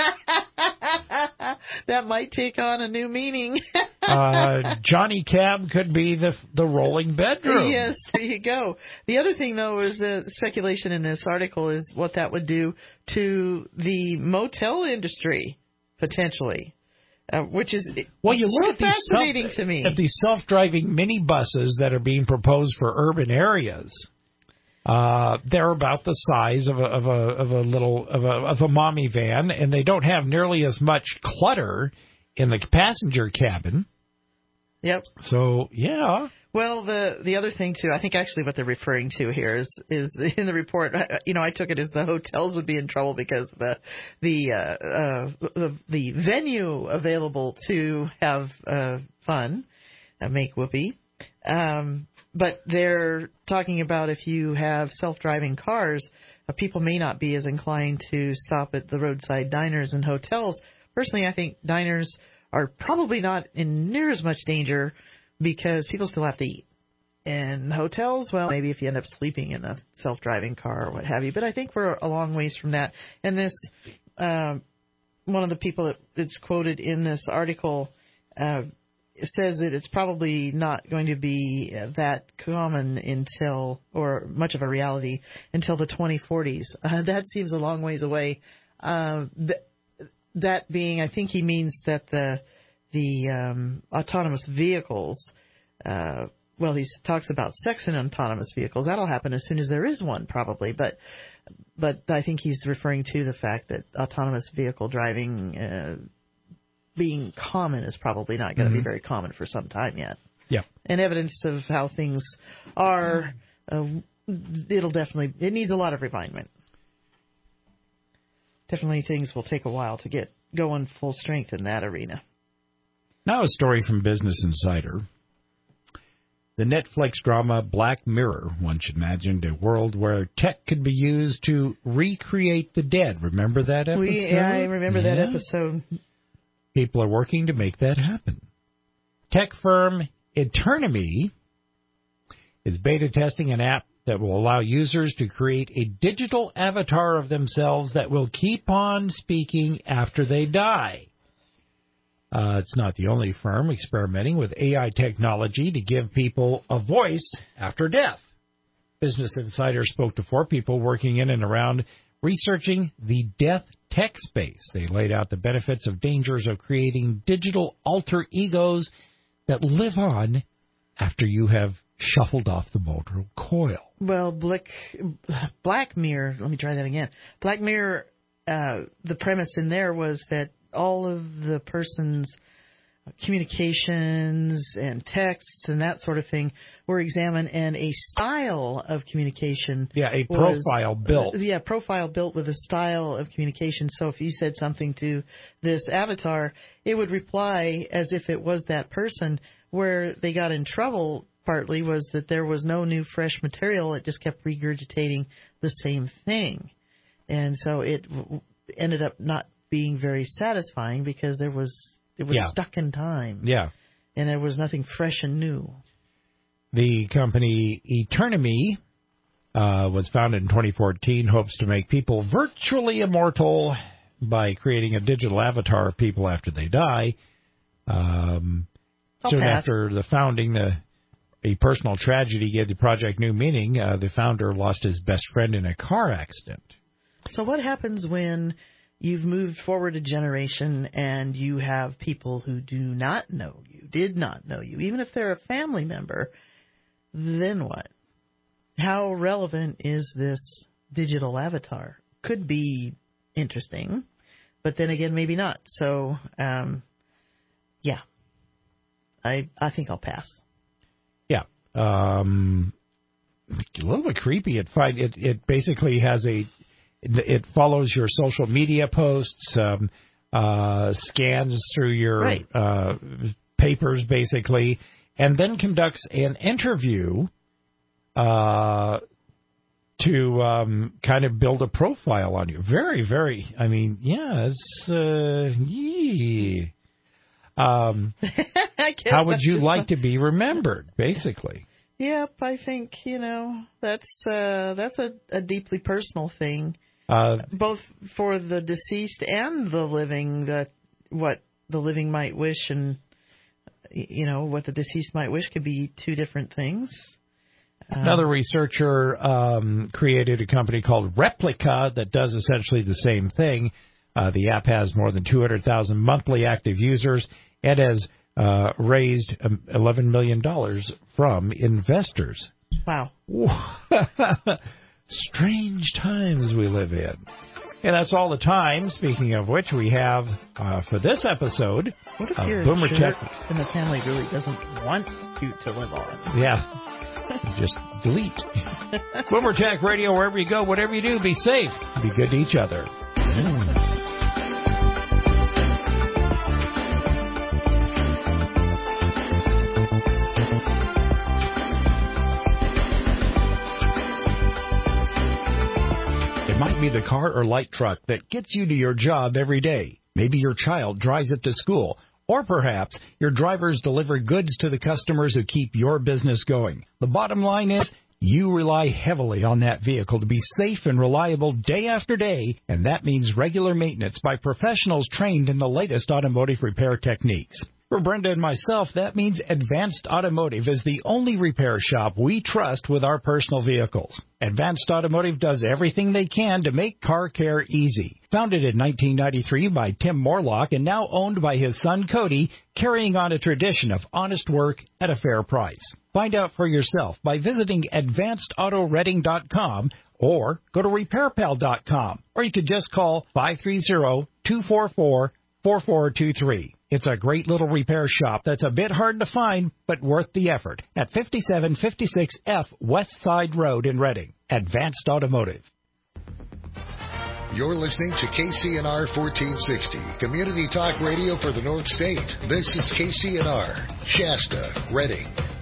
That might take on a new meaning. uh, Johnny Cab could be the the rolling bedroom. Yes, there you go. The other thing, though, is the speculation in this article is what that would do to the motel industry, potentially. Uh, which is well, you look at these fascinating self, to me. At these self-driving minibuses that are being proposed for urban areas. Uh, they're about the size of a, of a of a little of a of a mommy van, and they don't have nearly as much clutter in the passenger cabin. Yep. So yeah. Well, the the other thing too, I think actually what they're referring to here is is in the report. You know, I took it as the hotels would be in trouble because the the uh, uh, the, the venue available to have uh, fun, uh, make whoopee. Um, but they're talking about if you have self-driving cars, uh, people may not be as inclined to stop at the roadside diners and hotels. Personally, I think diners are probably not in near as much danger because people still have to eat. And hotels, well, maybe if you end up sleeping in a self-driving car or what have you. But I think we're a long ways from that. And this, um, one of the people that, that's quoted in this article uh, says that it's probably not going to be that common until, or much of a reality, until the twenty forties. Uh, that seems a long ways away. Uh, th- that being, I think he means that the the um, autonomous vehicles, uh, well, he talks about sex in autonomous vehicles. That'll happen as soon as there is one, probably. But but I think he's referring to the fact that autonomous vehicle driving uh, being common is probably not going to mm-hmm. be very common for some time yet. Yeah. And evidence of how things are, uh, it'll definitely, it needs a lot of refinement. Definitely things will take a while to get going full strength in that arena. Now a story from Business Insider. The Netflix drama Black Mirror once imagined a world where tech could be used to recreate the dead. Remember that episode? We, yeah, I remember yeah. that episode. People are working to make that happen. Tech firm Eternomy is beta testing an app that will allow users to create a digital avatar of themselves that will keep on speaking after they die. Uh, it's not the only firm experimenting with A I technology to give people a voice after death. Business Insider spoke to four people working in and around researching the death tech space. They laid out the benefits of dangers of creating digital alter egos that live on after you have shuffled off the mortal coil. Well, Black, Black Mirror, let me try that again. Black Mirror, uh, the premise in there was that all of the person's communications and texts and that sort of thing were examined, and a style of communication. Yeah, a was, profile built. Uh, yeah, profile built with a style of communication. So if you said something to this avatar, it would reply as if it was that person. Where they got in trouble partly was that there was no new fresh material. It just kept regurgitating the same thing. And so it w- ended up not being very satisfying because there was it was yeah. stuck in time. Yeah. And there was nothing fresh and new. The company Eternomy uh, was founded in twenty fourteen, hopes to make people virtually immortal by creating a digital avatar of people after they die. Um, soon pass. after the founding, the, a personal tragedy gave the project new meaning. Uh, the founder lost his best friend in a car accident. So what happens when you've moved forward a generation and you have people who do not know you, did not know you, even if they're a family member, then what? How relevant is this digital avatar? Could be interesting, but then again, maybe not. So, um, yeah, I I think I'll pass. Yeah. Um, a little bit creepy. It, find, it, it basically has a... It follows your social media posts, um, uh, scans through your right. uh, papers, basically, and then conducts an interview uh, to um, kind of build a profile on you. Very, very, I mean, yeah, it's, uh, yeah. Um, how would you like to be remembered, basically? Yep, I think, you know, that's uh, that's a, a deeply personal thing. Uh, Both for the deceased and the living, that what the living might wish and, you know, what the deceased might wish could be two different things. Another um, researcher um, created a company called Replica that does essentially the same thing. Uh, the app has more than two hundred thousand monthly active users and has uh, raised eleven million dollars from investors. Wow. Strange times we live in. And that's all the time, speaking of which, we have uh, for this episode. What if uh, your Boomer shirt Tech. and the family really doesn't want you to live on? Yeah. Just delete. Boomer Tech Radio, wherever you go, whatever you do, be safe. Be good to each other. Mm. It might be the car or light truck that gets you to your job every day. Maybe your child drives it to school. Or perhaps your drivers deliver goods to the customers who keep your business going. The bottom line is you rely heavily on that vehicle to be safe and reliable day after day, and that means regular maintenance by professionals trained in the latest automotive repair techniques. For Brenda and myself, that means Advanced Automotive is the only repair shop we trust with our personal vehicles. Advanced Automotive does everything they can to make car care easy. Founded in nineteen ninety-three by Tim Morlock and now owned by his son Cody, carrying on a tradition of honest work at a fair price. Find out for yourself by visiting advanced auto reading dot com or go to repair pal dot com, or you could just call five three zero, two four four, four four two three. It's a great little repair shop that's a bit hard to find, but worth the effort at fifty-seven fifty-six F West Side Road in Reading. Advanced Automotive. You're listening to K C N R fourteen sixty, Community Talk Radio for the North State. This is K C N R, Shasta, Reading.